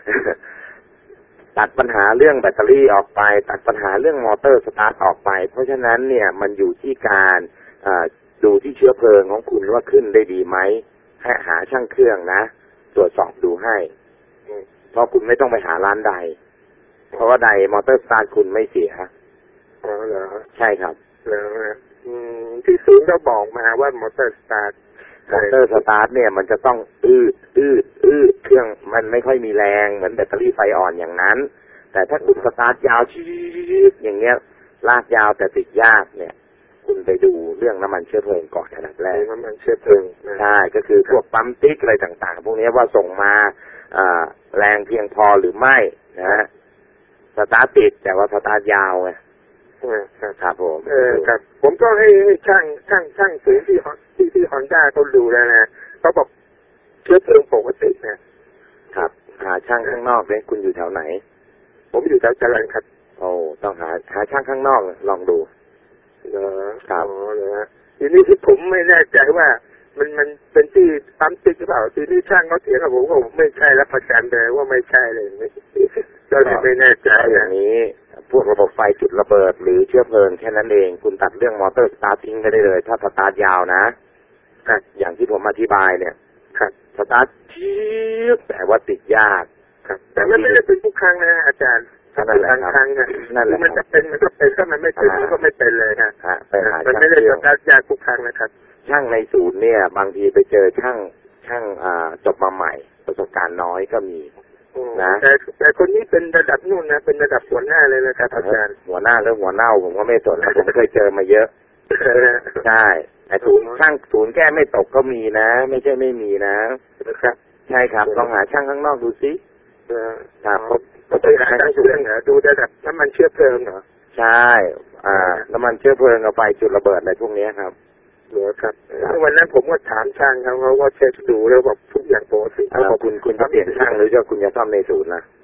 ตัดปัญหาเรื่องแบตเตอรี่ออกไปตัดปัญหาเรื่องมอเตอร์สตาร์ทออกไปเพราะฉะนั้นเนี่ยมันอยู่ที่การดูที่เชื้อเพลิงของคุณว่าขึ้นได้ดีไหมให้หาช่างเครื่องนะตรวจสอบดูให้เพราะคุณไม่ต้องไปหาร้านใดเพราะว่าใดมอเตอร์สตาร์ทคุณไม่เสียอ๋อเหรอใช่ครับแล้วที่ศูนย์เขาบอกมาว่ามอเตอร์สตาร์ทมอเตอร์สตาร์ทเนี่ยมันจะต้องอืดอืดอืดเครื่องมันไม่ค่อยมีแรงเหมือนแบตเตอรี่ไฟอ่อนอย่างนั้นแต่ถ้าคุณสตาร์ทยาวชีดอย่างเงี้ยลากยาวแต่ติดยากเนี่ยคุณไปดูเรื่องน้ำมันเชื้อเพลิงก่อนอันดับแรกน้ำมันเชื้อเพลิงใช่ก็คือพวกปั๊มติ๊กอะไรต่างๆพวกนี้ว่าส่งมาแรงเพียงพอหรือไม่นะสตาร์ทติดแต่ว่าสตาร์ทยาวไงครับผมเออครับผมก็ให้ช่างช่างช่างศูนย์ที่ที่ที่ฮอนด้าเขาดูแล้วนะเขาบอกเชื้อเพลิงปกตินะครับหาช่างข้างนอกเลยคุณอยู่แถวไหนผมอยู่แถวจรัญครับโอ้ต้องหาหาช่างข้างนอกลองดูเหรอครับอ๋อเหรอทีนี้ที่ผมไม่แน่ใจว่ามันมันเป็นที่ปั๊มติ๊กหรือเปล่าทีนี้ช่างเขาเถียงกับผมว่าไม่ใช่รับประกันเลยว่าไม่ใช่เลยก็เลยไม่แน่ใจอย่างนี้พวกระบบไฟจุดระเบิดหรือเชื้อเพลิงแค่นั้นเองคุณตัดเรื่องมอเตอร์สตาร์ททิ้งไปได้เลยถ้าสตาร์ทยาวนะอย่างที่ผมอธิบายเนี่ยสตาร์ทชีดแต่ว่าติดยากแต่ไม่ได้เป็นทุกครั้งนะอาจารย์นั่นแหละครั้งนั่นแหละมันจะเป็นมันก็เป็นถ้ามันไม่เป็นมันก็ไม่เป็นเลยนะมันไม่ได้สตาร์ทยากทุกครั้งนะครับช่างในศูนย์เนี่ยบางทีไปเจอช่างช่างจบมาใหม่ประสบการณ์น้อยก็มีนะแต่แต่คนนี้เป็นระดับนู่นนะเป็นระดับหัวหน้าเลยนะครับอาจารย์หัวหน้าหรือหัวเน่าผมก็ไม่สนผมเคยเจอมาเยอะใช่แต่ศูนย์ช่างศูนย์แก้ไม่ตกก็มีนะไม่ใช่ไม่มีนะครับใช่ครับลองหาช่างข้างนอกดูสิครับก็ไปหาช่างศูนย์เหรอดูระดับน้ำมันเชื้อเพลิงเหรอใช่อ่าน้ำมันเชื้อเพลิงกับไฟจุดระเบิดอะไรพวกนี้ครับเหรอครับวันนั้นผมก็ถามช่างเขาเขาก็เช็คดูแล้วบอกทุกอย่างปกติเขาบอกคุณคุณจะเปลี่ยนช่างหรือจะคุณจะซ่อมในศูนย์นะ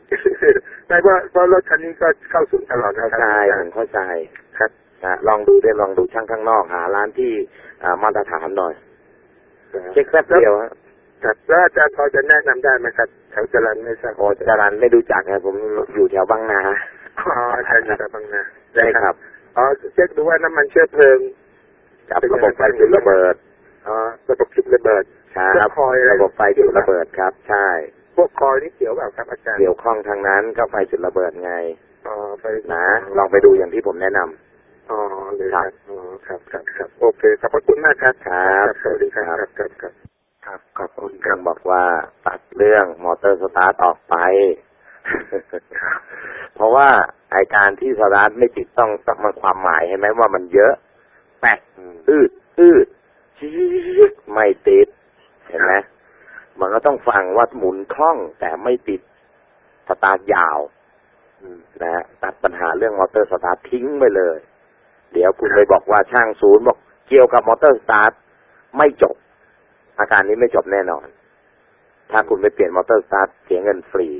แต่ว่าเพราะรถคันนี้ก็เข้าศูนย์ตลอดนะครับใช่ผมเข้าใจครับนะลองดูได้ลองดูช่างข้างนอกหาร้านที่มาตรฐานหน่อยเช็คแป๊บเดียวครับแล้วอาจารย์พอจะแนะนำได้ไหมครับแถวจรัญไม่ทราบโอ้จรัญไม่รู้จักครับผมอยู่แถวบางนาอ๋ออาจารย์อยู่แถวบางนาใช่ครับอ๋อเช็คดูว่าน้ำมันเชื้อเพลิงกับระบบไฟจุดระเบิดอ๋อระบบจุดระเบิดครับระบบไฟจุดระเบิดครับใช่พวกคอยนี่เกี่ยวแบบครับอาจารย์เกี่ยวข้องทางนั้นก็ไฟจุดระเบิดไงอ๋อไฟนะลองไปดูอย่างที่ผมแนะนำอ๋อเลยครับอ๋อครับครับครับโอเคขอบคุณมากครับครับสวัสดีครับครับครับครับขอบคุณกันบอกว่าตัดเรื่องมอเตอร์สตาร์ทออกไป เพราะว่าไอการที่สตาร์ทไม่ติดต้องต้องมันความหมายใช่ไหมว่ามันเยอะแปะอืดอืดชี้ไม่ติดเห็นไหมมันก็ต้องฟังว่าหมุนคล่องแต่ไม่ติดสตาร์ทยาวนะตัดปัญหาเรื่องมอเตอร์สตาร์ททิ้งไปเลยเดี๋ยวคุณไปบอกว่าช่างศูนย์บอกเกี่ยวกับมอเตอร์สตาร์ทไม่จบอาการนี้ไม่จบแน่นอนถ้าคุณไปเปลี่ยนมอเตอร์สตาร์ทเสียเงินฟรี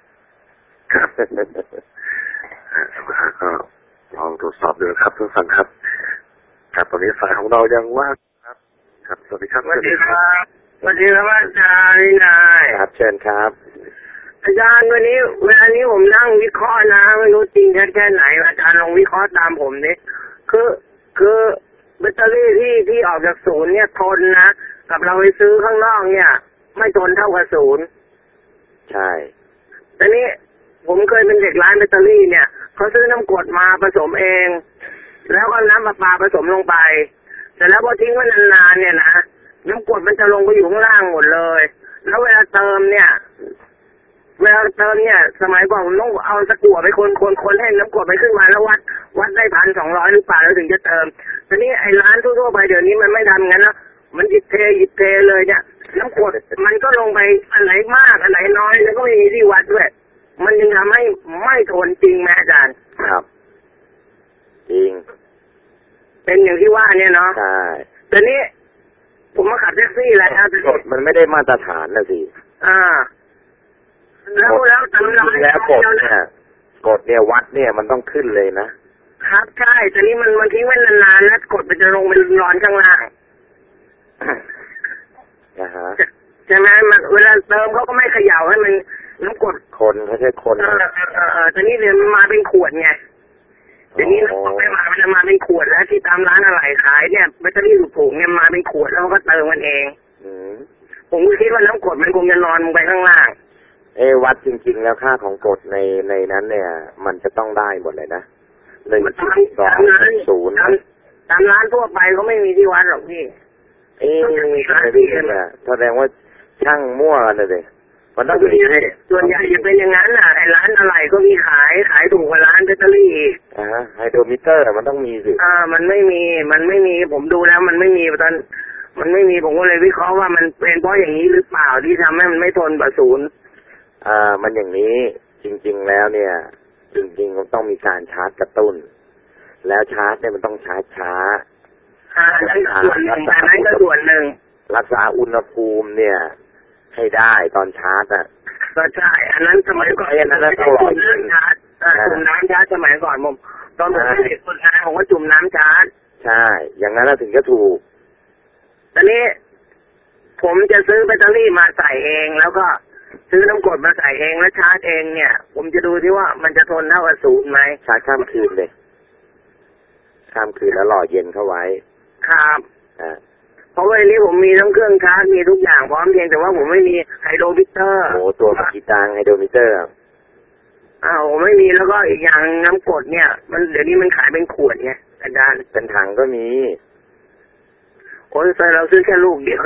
ก็ลองตรวจสอบดูครับทุกท่านครับครับตอนนี้สายของเรายังว่างครับครับสวัสดีครับสวัสดีครับสวัสดีครับอาจารย์นายครับเชิญครับอาจารย์วันนี้เวลานี้ผมนั่งวิเคราะห์นะไม่รู้จริงแค่ไหนอาจารย์ลองวิเคราะห์ตามผมนี่คือคือแบตเตอรี่ที่ที่ออกจากศูนย์เนี่ยทนนะกับเราไปซื้อข้างนอกเนี่ยไม่ทนเท่ากับศูนย์ใช่แต่นี้ผมเคยเป็นเด็กร้านแบตเตอรี่เนี่ยเขาซื้อน้ำกรดมาผสมเองแล้วก็น้ำประปาผสมลงไปแต่แล้วพอทิ้งไว้นานๆเนี่ยนะน้ำกรดมันจะลงไปอยู่ข้างล่างหมดเลยแล้วเวลาเติมเนี่ยเวลาเติมเนี่ยสมัยก่อนผมต้องเอาตะกั่วไปคนคนคนให้น้ำกรดไปขึ้นมาแล้ววัดวัดได้พันสองร้อยหรือเปล่าแล้วถึงจะเติมทีนี้ไอ้ร้านทั่วๆไปเดี๋ยวนี้มันไม่ทำงั้นนะมันหยิบเทหยิบเทเลยเนี่ยน้ำกรดมันก็ลงไปอันไหนมากอันไหนน้อยแล้วก็ไม่มีที่วัดด้วยมันยังทำให้ไม่ทนจริงไหมอาจารย์ครับจริงเป็นอย่างที่ว่าเนี่ยเนาะใช่แต่นี้ผมมาขับแท็กซี่แล้วกฎมันไม่ได้มาตรฐานนะสิอ่าแล้วแล้วตำรวจแล้วกฎเนี่ยกฎเนี่ยวัดเนี่ยมันต้องขึ้นเลยนะครับใช่แต่นี้มันมันทิ้งไว้นานๆแล้วกฎมันจะลงเป็นร้อนข้างล่างนะฮะใช่ไหมมันเวลาเติมเขาก็ไม่เขย่าให้มันน้ำกรดคนเขาใช้คนเออเออเออแต่นี่เนี่ยมันมาเป็นขวดไงเดี๋ยวนี้น้ำกรดไม่มามันจะมาเป็นขวดแล้วที่ตามร้านอะไรขายเนี่ยแบตเตอรี่ถุงเนี่ยมาเป็นขวดแล้วก็เติมมันเองผมคิดว่าน้ำกรดมันคงจะนอนลงไปข้างล่างเอวัดจริงๆแล้วค่าของกรดในในนั้นเนี่ยมันจะต้องได้หมดเลยนะหนึ่งจุดสองศูนย์ตามร้านทั่วไปเขาไม่มีที่วัดหรอกพี่เอ๊ะไม่ได้ยินอ่ะแสดงว่าช่างมั่วกันเลยมันต้องมีส่วนใหญ่จะเป็นอย่างนั้นน่ะไอ้ร้านอะไรก็มีขายขายถูกกว่าร้านแบตเตอรี่อีกอ่าไฮโดรมิเตอร์มันต้องมีสิอ่ามันไม่มีมันไม่มีผมดูแล้วมันไม่มีตอนมันไม่มีผมก็เลยวิเคราะห์ว่ามันเป็นเพราะอย่างนี้หรือเปล่าที่ทำให้มันไม่ทนกับศูนย์อ่ามันอย่างนี้จริงๆแล้วเนี่ยจริงๆมันต้องมีการชาร์จกระตุ้นแล้วชาร์จเนี่ยมันต้องชาร์จช้าอ่านั่นก็ส่วนหนึ่งนั่นก็ส่วนหนึ่งรักษาอุณหภูมิเนี่ยให้ได้ตอนชาร์จอ่ะก็ใช่อันนั้นสมัยก่อนอันนั้นต้องรอจุ่มน้ำจุ่มน้ำชาร์จสมัยก่อนผมตอนผมเป็นเด็กคนงานผมก็จุ่มน้ำชาร์จใช่อย่างนั้นถึงจะถูกตอนนี้ผมจะซื้อแบตเตอรี่มาใส่เองแล้วก็ซื้อน้ำกรดมาใส่เองแล้วชาร์จเองเนี่ยผมจะดูที่ว่ามันจะทนเท่ากับศูนย์ไหมชาร์จข้ามคืนเลยข้ามคืนแล้วหล่อเย็นเข้าไว้ครับอ่าเพราะว่าอันนี้ผมมีทั้งเครื่องชาร์จมีทุกอย่างพร้อมเพียงแต่ว่าผมไม่มีไฮโดรมิเตอร์โอ้ตัวปฏิตังไฮโดรมิเตอร์อ้าวผมไม่มีแล้วก็อีกอย่างน้ำกรดเนี่ยมันเดี๋ยวนี้มันขายเป็นขวดไงอาจารย์เป็นถังก็มีโอ้ยเราซื้อแค่ลูกเดียว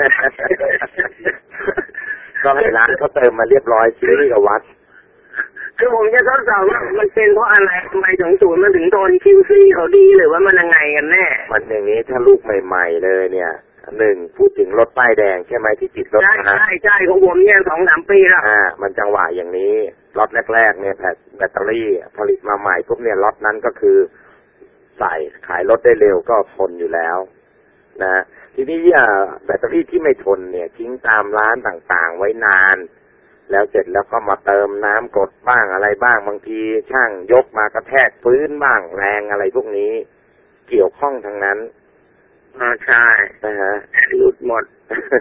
ก็ให้ร้านเขาเติมมาเรียบร้อยซื้อกับวัดคือผมจะทดสอบว่ามันเป็นเพราะอะไรทำไมถึงศูนย์มันถึงโดนคิวซี่เขาดีหรือว่ามันยังไงกันแน่มันอย่างนี้ถ้าลูกใหม่ๆเลยเนี่ยหนึ่งพูดถึงรถป้ายแดงใช่ไหมที่ติดรถนะใช่ใช่ของผมเนี่ยสองสามปีแล้วอ่ามันจังหวะอย่างนี้ล็อตแรกๆเนี่ยแบตเตอรี่ผลิตมาใหม่ปุ๊บเนี่ยล็อตนั้นก็คือใส่ขายรถได้เร็วก็ทนอยู่แล้วนะทีนี้แบตเตอรี่ที่ไม่ทนเนี่ยทิ้งตามร้านต่างๆไว้นานแล้วเสร็จแล้วก็มาเติมน้ำกรดบ้างอะไรบ้างบางทีช่างยกมากระแทกพื้นบ้างแรงอะไรพวกนี้เกี่ยวข้องทั้งนั้นอ่าใช่นะฮะหลุดหมด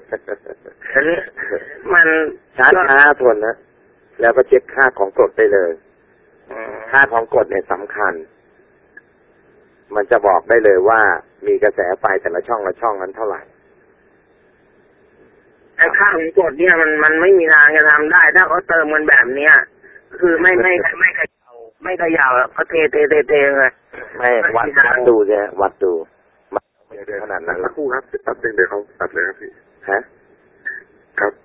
มันช้าช้าทนนะแล้วก็เช็คค่าของกรดได้เลยค่าของกรดเนี่ยสำคัญมันจะบอกได้เลยว่ามีกระแสไฟแต่ละช่องละช่องนั้นเท่าไหร่ไอ้ค่าของกรดเนี่ยมันมันไม่มีทางจะทำได้ถ้าเขาเติมมันแบบเนี้ยคือไม่ไม่ไม่เขย่าไม่เขย่าแล้วเขาเทเทเทเทเลยไม่วัดดูเนี่ยวัดดูขนาดนั้นสักครู่ครับตัดเองเดี๋ยวเขาตัดเลยครับพี่ฮะครับ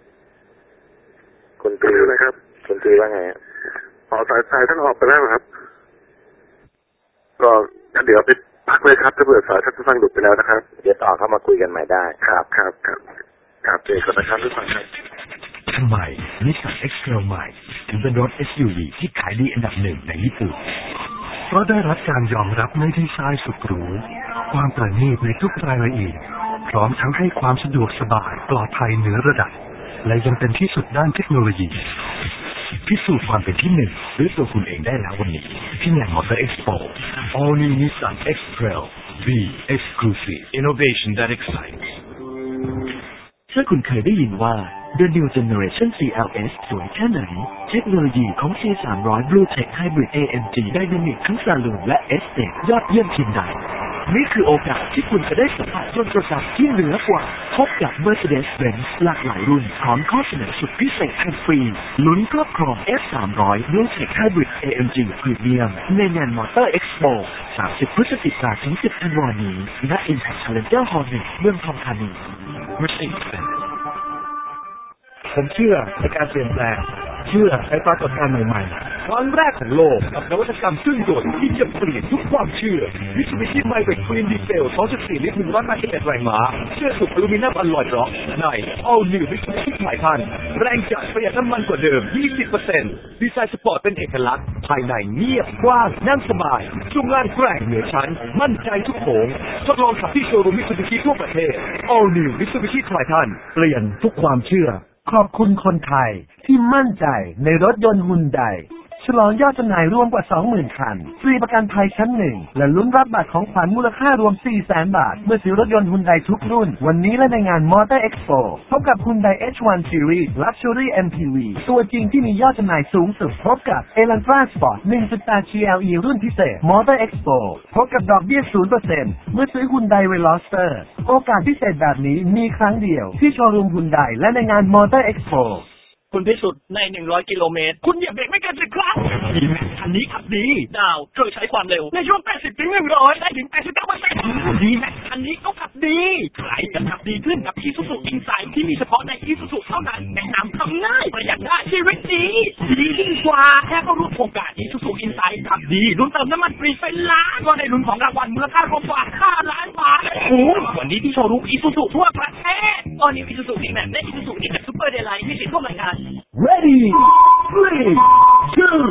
คุณตีอะไรครับคุณตีว่าไงฮะอ๋อสายสายท่านออกไปแล้วครับก็เดี๋ยวไปพักเลยครับถ้าเผื่อสายท่านผู้ฟังหลุดไปแล้วนะครับเดี๋ยวต่อเข้ามาคุยกันใหม่ได้ครับครับครับครับเจอกันนะครับทุกท่านครับทำไมนิสสัน X-Trail ใหม่ถึงเป็นรถ เอส ยู วี ที่ขายดีอันดับหนึ่งในญี่ปุ่นเพราะได้รับการยอมรับในดีไซน์สุดหรูความประณีตในทุกรายละเอียดพร้อมทั้งให้ความสะดวกสบายปลอดภัยเหนือระดับและยังเป็นที่สุดด้านเทคโนโลยีพิสูจน์ความเป็นที่หนึ่งด้วยตัวคุณเองได้แล้ววันนี้ที่งาน Motor Expo All New Nissan X-Trail V Exclusive Innovation that excites ถ้าคุณเคยได้ยินว่า The New Generation ซี แอล เอส สวยแค่ไหนเทคโนโลยีของ ซี สามร้อย Blue Tech Hybrid เอ เอ็ม จี Dynamic ทั้ง Saloon และ Estate ยอดเยี่ยมทีมใดนี่คือโอกาสที่คุณจะได้สัมผัสรถกระบะที่เหนือกว่าพบกับ Mercedes-Benz หลากหลายรุ่นพร้อมข้อเสนอสุดพิเศษแห่งฟรีลุ้นครอบครอง เอฟ สามร้อย Blue Tech Hybrid เอ เอ็ม จี Premium ในงาน Motor Expo สามสิบพฤศจิกายนถึงสิบธันวาคมนี้ณ Impact Challenger Hall หนึ่งเมืองทองธานี Mercedes-Benz ผมเชื่อในการเปลี่ยนแปลงเชื่อในปรากฏการณ์ใหม่ๆครั้งแรกของโลกกับนวัตกรรมซึ่งโดดที่จะเปลี่ยนทุกความเชื่อ Mitsubishi Maverick Twin Diesel สองจุดสี่ ลิตรหนึ่งร้อยแปดสิบเอ็ดแรงม้าเชื่อสุดอลูมิเนียมอลลอยร็อกใน All New Mitsubishi Triton แรงจัดประหยัดน้ำมันกว่าเดิม ยี่สิบเปอร์เซ็นต์ ดีไซน์สปอร์ตเป็นเอกลักษณ์ภายในเงียบกว้างนั่งสบายช่วงล่างแกร่งเหนือชั้นมั่นใจทุกโค้งทดลองขับที่โชว์รูม Mitsubishi ทั่วประเทศ All New Mitsubishi Triton เปลี่ยนทุกความเชื่อขอบคุณคนไทยที่มั่นใจในรถยนต์ฮุนไดฉลองยอดจำหน่ายรวมกว่า สองหมื่น คันฟรีประกันภัยชั้นหนึ่งและลุ้นรับบัตรของขวัญมูลค่ารวม สี่แสน บาทเมื่อซื้อรถยนต์ฮุนไดทุกรุ่นวันนี้และในงาน Motor Expo พบกับ Hyundai เอช วัน Series Luxury เอ็ม พี วี ตัวจริงที่มียอดจำหน่ายสูงสุดพบกับ Elantra Sport หนึ่งจุดแปด จี แอล อี รุ่นพิเศษ Motor Expo พบกับดอกเบี้ย ศูนย์เปอร์เซ็นต์ เมื่อซื้อ Hyundai Veloster โอกาสพิเศษแบบนี้มีครั้งเดียวที่โชว์รูม Hyundai และในงาน Motor Expo คุณพิสุทธิ์ในหนึ่งร้อยกิโลเมตรคุณเหยียบเบรกไม่เกินสิบครั้งดีแม็กคันนี้ขับดีดาวโดยใช้ความเร็วในช่วงแปดสิบถึงหนึ่งร้อยได้ถึง แปดสิบเก้าเปอร์เซ็นต์ ดีแม็กคันนี้ก็ขับดีใครจะขับดีขึ้นกับ Isuzu Insight ที่มีเฉพาะใน Isuzu เท่านั้นแนะนำขับง่ายประหยัดได้ชีวิตดีดียิ่งกว่าแค่เข้าร่วมโครงการ Isuzu Insight ขับดีลุ้นเติมน้ำมันฟรีเป็นล้านก็ได้ลุ้นของรางวัลมูลค่ารวมกว่าห้าล้านบาทโอ้วันนี้ที่โชว์รูม Isuzu ทั่วประเทศตอนนี้ Isuzu D-Max และ Isuzu D-Max Super Daylight มีสิทธิ์ร่วมรายการ Ready, three, two,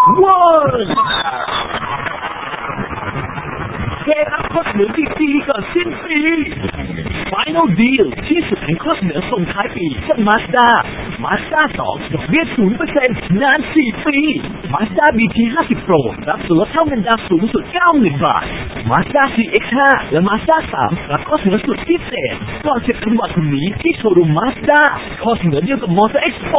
one. เกมรับข้อเสนอดีๆก่อนสิ้นปี Final Deal ที่สุดแห่งข้อเสนอส่งท้ายปีจาก Mazda Mazda สองดอกเบี้ย ศูนย์เปอร์เซ็นต์ นาน สี่ ปี Mazda บี ที ห้าสิบ Pro รับส่วนลดเท่าเงินดาวสูงสุด เก้าหมื่น บาท Mazda ซี เอ็กซ์ ห้า และ Mazda สามรับข้อเสนอสุดพิเศษก่อนเสร็จธันวาคมนี้ที่โชว์รูม Mazda ข้อเสนอเดียวกับ Motor Expo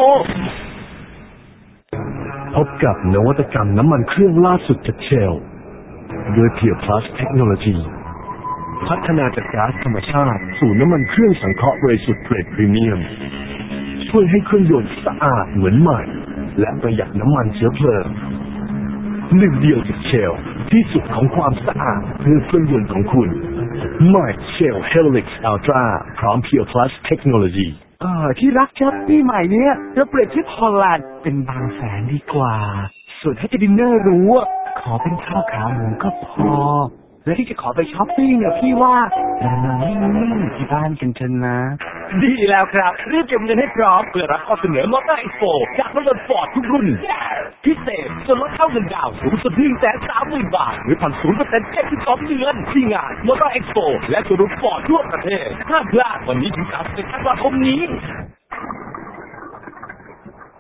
พบกับนวัตกรรมน้ำมันเครื่องล่าสุดจากเชลด้วย Pure Plus Technology พัฒนาจากก๊าซธรรมชาติสู่น้ำมันเครื่องสังเคราะห์บริสุทธิ์เกรดพรีเมียมช่วยให้เครื่องยนต์สะอาดเหมือนใหม่และประหยัดน้ำมันเชื้อเพลิงหนึ่งเดียวจากเชลที่สุดของความสะอาดเพื่อเครื่องยนต์ของคุณใหม่ Shell Helix Ultra พร้อม Pure Plus Technologyเออที่รักครับปีใหม่เนี้ยเราเปลี่ยนทริปฮอลแลนด์เป็นบางแสนดีกว่าส่วนถ้าจะดินเนอร์รู้ขอเป็นข้าวขาหมูก็พอและที่จะขอไปช้อปปิ้งเนี่ยพี่ว่าเรานอนนิ่งๆที่บ้านกันเถอะนะดีแล้วครับรีบเก็บเงินให้พร้อมเพื่อรับข้อเสนอ Motor Expo จากรถยนต์ Ford ทุกรุ่นพิเศษส่วนลดเท่าเงินดาวสูงสุด หนึ่งแสนสามหมื่น บาทหรือผ่อน ศูนย์เปอร์เซ็นต์ เจ็ดสิบสองเดือนที่งาน Motor Expo และโชว์รูม Ford ทั่วประเทศห้ามพลาดวันนี้ถึงสามสิบธันวาคมนี้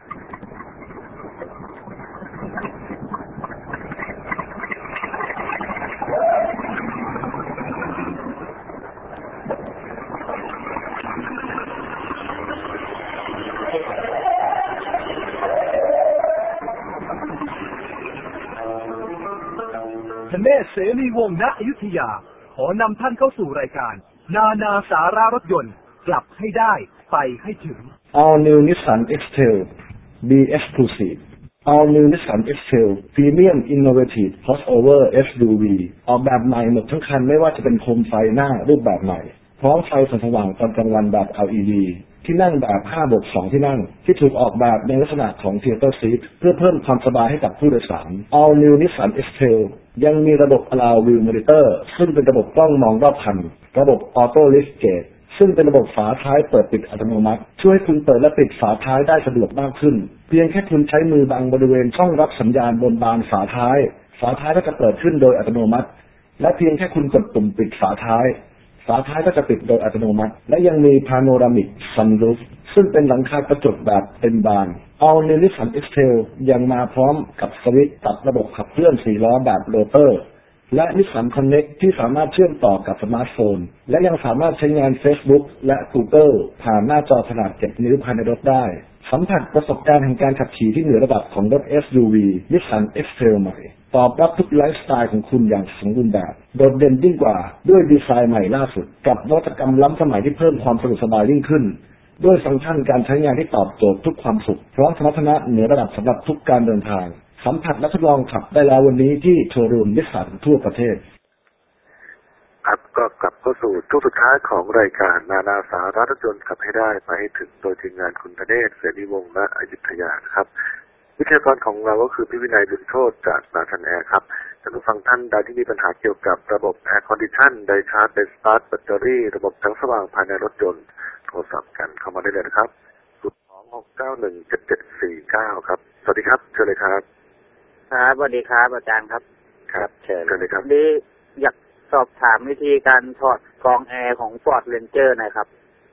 เนศ เสรีวงศ์ณอยุธยาขอนำท่านเข้าสู่รายการนานาสาระรถยนต์กลับให้ได้ไปให้ถึง All New Nissan X-Trail Be Exclusive All New Nissan X-Trail Premium Innovative Crossover เอส ยู วี ออกแบบใหม่หมดทั้งคันไม่ว่าจะเป็นโคมไฟหน้ารูปแบบใหม่พร้อมไฟสว่างตอนกลางวันแบบ แอล อี ดี ที่นั่งแบบ ห้าบวกสอง ที่นั่งที่ถูกออกแบบในลักษณะของ Theater Seat เพื่อเพิ่มความสบายให้กับผู้โดยสาร All New Nissan X-Trail ยังมีระบบ Allow View Monitor ซึ่งเป็นระบบกล้องมองรอบคันระบบ Auto Lift Gate ซึ่งเป็นระบบฝาท้ายเปิดปิดอัตโนมัติช่วยให้คุณเปิดและปิดฝาท้ายได้สะดวกมากขึ้นเพียงแค่คุณใช้มือบังบริเวณช่องรับสัญญาณบนบานฝาท้ายฝาท้ายก็จะเปิดขึ้นโดยอัตโนมัติและเพียงแค่คุณกดปุ่มปิดฝาท้ายฝาท้ายก็จะปิดโดยอัตโนมัติและยังมี Panoramic Sunroof ซึ่งเป็นหลังคากระจกแบบเต็มบาน All New Nissan X-Trail ยังมาพร้อมกับสวิตช์ตัดระบบขับเคลื่อนสี่ล้อแบบโรเตอร์และ Nissan Connect ที่สามารถเชื่อมต่อกับสมาร์ทโฟนและยังสามารถใช้งาน Facebook และ Google ผ่านหน้าจอขนาดเจ็ดนิ้วภายในรถได้สัมผัสประสบการณ์แห่งการขับขี่ที่เหนือระดับของรถ เอส ยู วี Nissan X-Trail ใหม่ตอบรับทุกไลฟ์สไตล์ของคุณอย่างสมบูรณ์แบบโดดเด่นยิ่งกว่าด้วยดีไซน์ใหม่ล่าสุดกับนวัตกรรมล้ำสมัยที่เพิ่มความสะดวกสบายยิ่งขึ้นด้วยฟังก์ชันการใช้งานที่ตอบโจทย์ทุกความสุขพร้อมสมรรถนะเหนือระดับสำหรับทุกการเดินทางสัมผัสและทดลองขับได้แล้ววันนี้ที่โชว์รูมนิสสันทั่วประเทศครับก็กลับเข้าสู่ช่วงสุดท้ายของรายการนานาสาระรถยนต์ขับให้ได้ไปให้ถึงโดยทีมงานคุณธเนศ เสรีวงศ์ณอยุธยาครับวิทยากรของเราก็คือพี่วินัยบุญโชติจากนาทันแอร์ครับท่านผู้ฟังท่านใดที่มีปัญหาเกี่ยวกับระบบแอร์คอนดิชันไดชาร์จไดสตาร์ทแบตเตอรี่ระบบแสงสว่างภายในรถยนต์โทรศัพท์กันเข้ามาได้เลยนะครับศูนย์ สอง หก เก้า หนึ่ง เจ็ด เจ็ด สี่ เก้าครับสวัสดีครับเชิญเลยครับครับสวัสดีครับอาจารย์ครับครับเชิญเลยครับดีอยากสอบถามวิธีการถอดกรองแอร์ของ Ford Ranger หน่อยครับ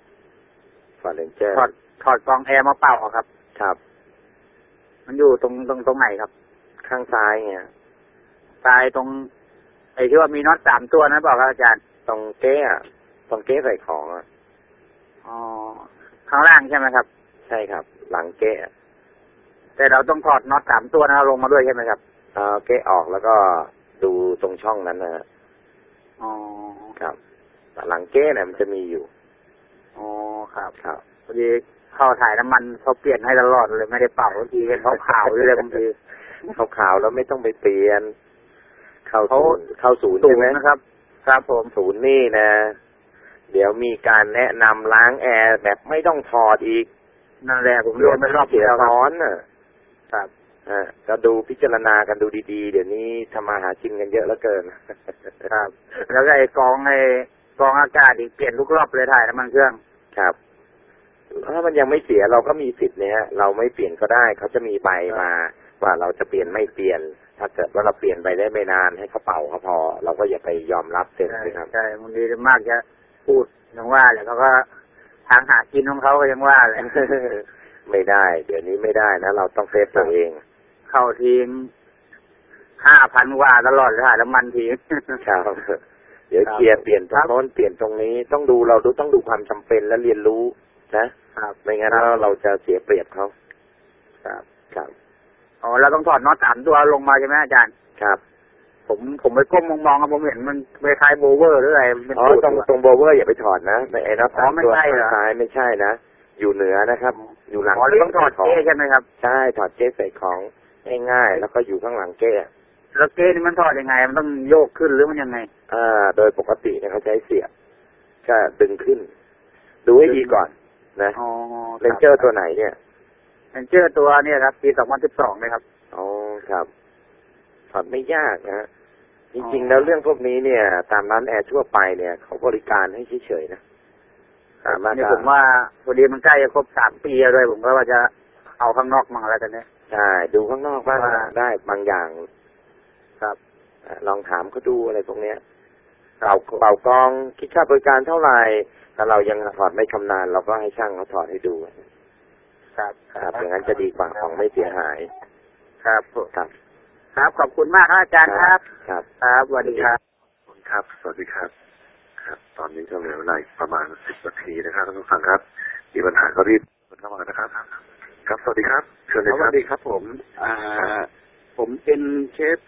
Ford Ranger ถอดถอดกรองแอร์มาเป่าครับครับมันอยู่ตรงตรงตรงไหนครับข้างซ้ายเนี่ยซ้ายตรงไอ้ที่ว่ามีน็อตสามตัวนั้นบอกครับอาจารย์ตรงเก๊ะตรงเก๊ใส่ของอ่ะอ๋อข้างล่างใช่ไหมครับใช่ครับหลังเก๊ะแต่เราต้องถอดน็อตสามตัวนั้นลงมาด้วยใช่ไหมครับเอาเก๊ะออกแล้วก็ดูตรงช่องนั้นนะอ๋อครับหลังเก๊ะเนี่ยมันจะมีอยู่อ๋อครับครับพอดีเข้าถ่ายน้ำมันเขาเปลี่ยนให้ตลอดเลยไม่ได้เป่าบางทีเห็นเขาขาวเลยบางทีเขาขาวแล้วไม่ต้องไปเปลี่ยนเข้าศูนย์เข้าศูนย์ใช่ไหมนะครับครับผมศูนย์นี่นะเดี๋ยวมีการแนะนำล้างแอร์แบบไม่ต้องถอดอีกนั่นแหละผมโดนไปรอบเสียร้อนน่ะครับอ่าก็ดูพิจารณากันดูดีๆเดี๋ยวนี้ทำมาหากินกันเยอะเหลือเกินครับแล้วไอ้กองไอ้กองอากาศอีกเปลี่ยนทุกรอบเลยถ่ายน้ำมันเครื่องครับถ้ามันยังไม่เสียเราก็มีสิทธิ์เนี่ยเราไม่เปลี่ยนก็ได้เขาจะมีใบมาว่าเราจะเปลี่ยนไม่เปลี่ยนถ้าเกิดว่าเราเปลี่ยนไปได้ไม่นานให้เขาเป่าเขาพอเราก็อย่าไปยอมรับเซ็นเลยครับใช่บางทีมากจะพูดอย่างว่าแหละเขาก็ทางหากินของเขาก็ยังว่าแหละไม่ได้เดี๋ยวนี้ไม่ได้นะเราต้องเซฟตัวเองเข้าทีมห้าพันว่าตลอดเลยแล้วมันทีครับเดี๋ยวเคลียร์เปลี่ยนตรงโน้นเปลี่ยนตรงนี้ต้องดูเราดูต้องดูความจำเป็นและเรียนรู้นะครับไม่งั้นเราจะเสียเปรียบเขาครับครับอ๋อเราต้องถอดน็อตสามตัวลงมาใช่ไหมอาจารย์ครับผมผมไปก้มมองๆผมเห็นมันคล้ายๆโบเวอร์หรืออะไรอ๋อตรงตรงโบเวอร์อย่าไปถอดนะไอ้น็อตสามตัวซ้ายไม่ใช่นะอยู่เหนือนะครับอยู่หลังอ๋อต้องถอดเก้ใช่ไหมครับใช่ถอดเก้ใส่ของง่ายๆแล้วก็อยู่ข้างหลังเก้แล้วเก้นี่มันถอดยังไงมันต้องโยกขึ้นหรือมันยังไงอ่าโดยปกติเนี่ยเขาใช้เสียบก็ดึงขึ้นดูให้ดีก่อนนะอ๋อเรนเจอร์ตัวไหนเนี่ยเรนเจอร์ตัวเนี่ยครับปีสองพันสิบสองนะครับอ๋อครับถอดไม่ยากนะจริงๆแล้วเรื่องพวกนี้เนี่ยตามร้านแอร์ทั่วไปเนี่ยเขาบริการให้เฉยๆนะสามารถนี่ผมว่าพอดีมันใกล้จะครบสามปีแล้วด้วยผมก็ว่าจะเอาข้างนอกมาแล้วกันเนี่ยใช่ดูข้างนอกบ้างได้บางอย่างครับลองถามเขาดูอะไรพวกเนี้ยเป่าเป่ากองคิดค่าบริการเท่าไหร่ถ้าเรายังถอดไม่ชำนาญเราก็ให้ช่างเขาถอดให้ดูครับครับอย่างนั้นจะดีกว่าของไม่เสียหายครับครับครับขอบคุณมากครับอาจารย์ครับครับครับสวัสดีครับครับสวัสดีครับครับตอนนี้ก็เหลือเวลาประมาณสิบนาทีนะครับท่านผู้ฟังครับมีปัญหาก็รีบเข้ามานะครับครับสวัสดีครับเชิญเลยครับสวัสดีครับผมอ่าผมเป็นเชฟ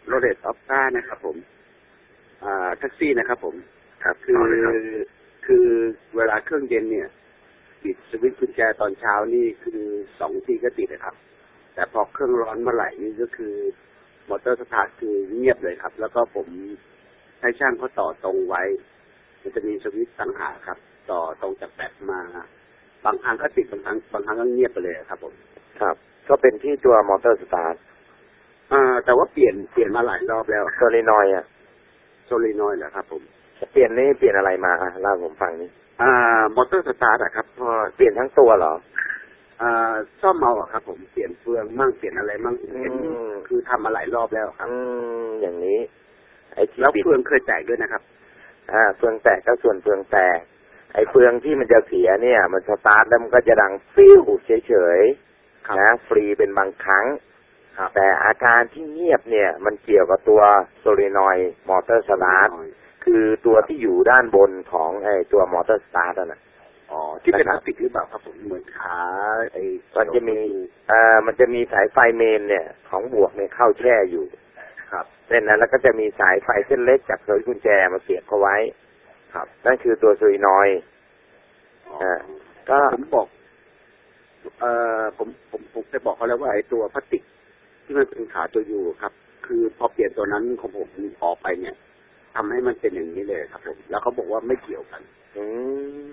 โรเลตออฟต้านะครับผมอ่าแท็กซี่นะครับผมครับคือคือเวลาเครื่องเย็นเนี่ยปิดสวิตช์กุญแจตอนเช้านี่คือสองทีก็ติดนะครับแต่พอเครื่องร้อนเมื่อไหร่นี่ก็คือมอเตอร์สตาร์ทคือเงียบเลยครับแล้วก็ผมให้ช่างเขาต่อตรงไว้มันจะมีสวิตช์ต่างหากครับต่อตรงจากแบตมาบางครั้งก็ติดบางครั้งบางครั้งก็เงียบไปเลยครับผมครับก็เป็นที่ตัวมอเตอร์สตาร์ทอ่าแต่ว่าเปลี่ยนเปลี่ยนมาหลายรอบแล้วโซลินอยด์อ่ะโซลินอยด์เหรอครับผมเปลี่ยนนี่เปลี่ยนอะไรมาอ่ะเล่าผมฟังนี่อ่ามอเตอร์สตาร์ทอะครับพอเปลี่ยนทั้งตัวเหรออ่าซ่อมเมาอะครับผมเปลี่ยนเฟืองมั่งเปลี่ยนอะไรมั่งคือทำมาหลายรอบแล้วครับอืมอย่างนี้ไอ้ที่แล้วเฟืองเคยแตกด้วยนะครับอ่าเฟืองแตกก็ส่วนเฟืองแตกไอ้เฟืองที่มันจะเสียเนี่ยมันสตาร์ทแล้วมันก็จะดังฟิวเฉยๆนะฟรีเป็นบางครั้งแต่อาการที่เงียบเนี่ยมันเกี่ยวกับตัวโซลินอยด์มอเตอร์สตาร์ทคือตัวที่อยู่ด้านบนของไอ้ตัวมอเตอร์สตาร์ทน่ะอ๋อที่เป็นพลาสติกหรือเปล่าครับผมเหมือนขาไอ้มันจะมีเอ่อมันจะมีสายไฟเมนเนี่ยของบวกเนี่ยเข้าแช่อยู่ครับเส้นนั้นแล้วก็จะมีสายไฟเส้นเล็กจากสวิตช์กุญแจมาเสียบเข้าไว้ครับนั่นคือตัวโซลินอยด์อ่าก็ผมบอกเอ่อผมผมผมไปบอกเขาแล้วว่าไอ้ตัวพลาสติกที่มันเป็นขาตัวยูครับคือพอเปลี่ยนตัวนั้นของผมออกไปเนี่ยทำให้มันเป็นอย่างนี้เลยครับผมแล้วเขาบอกว่าไม่เกี่ยวกันอืม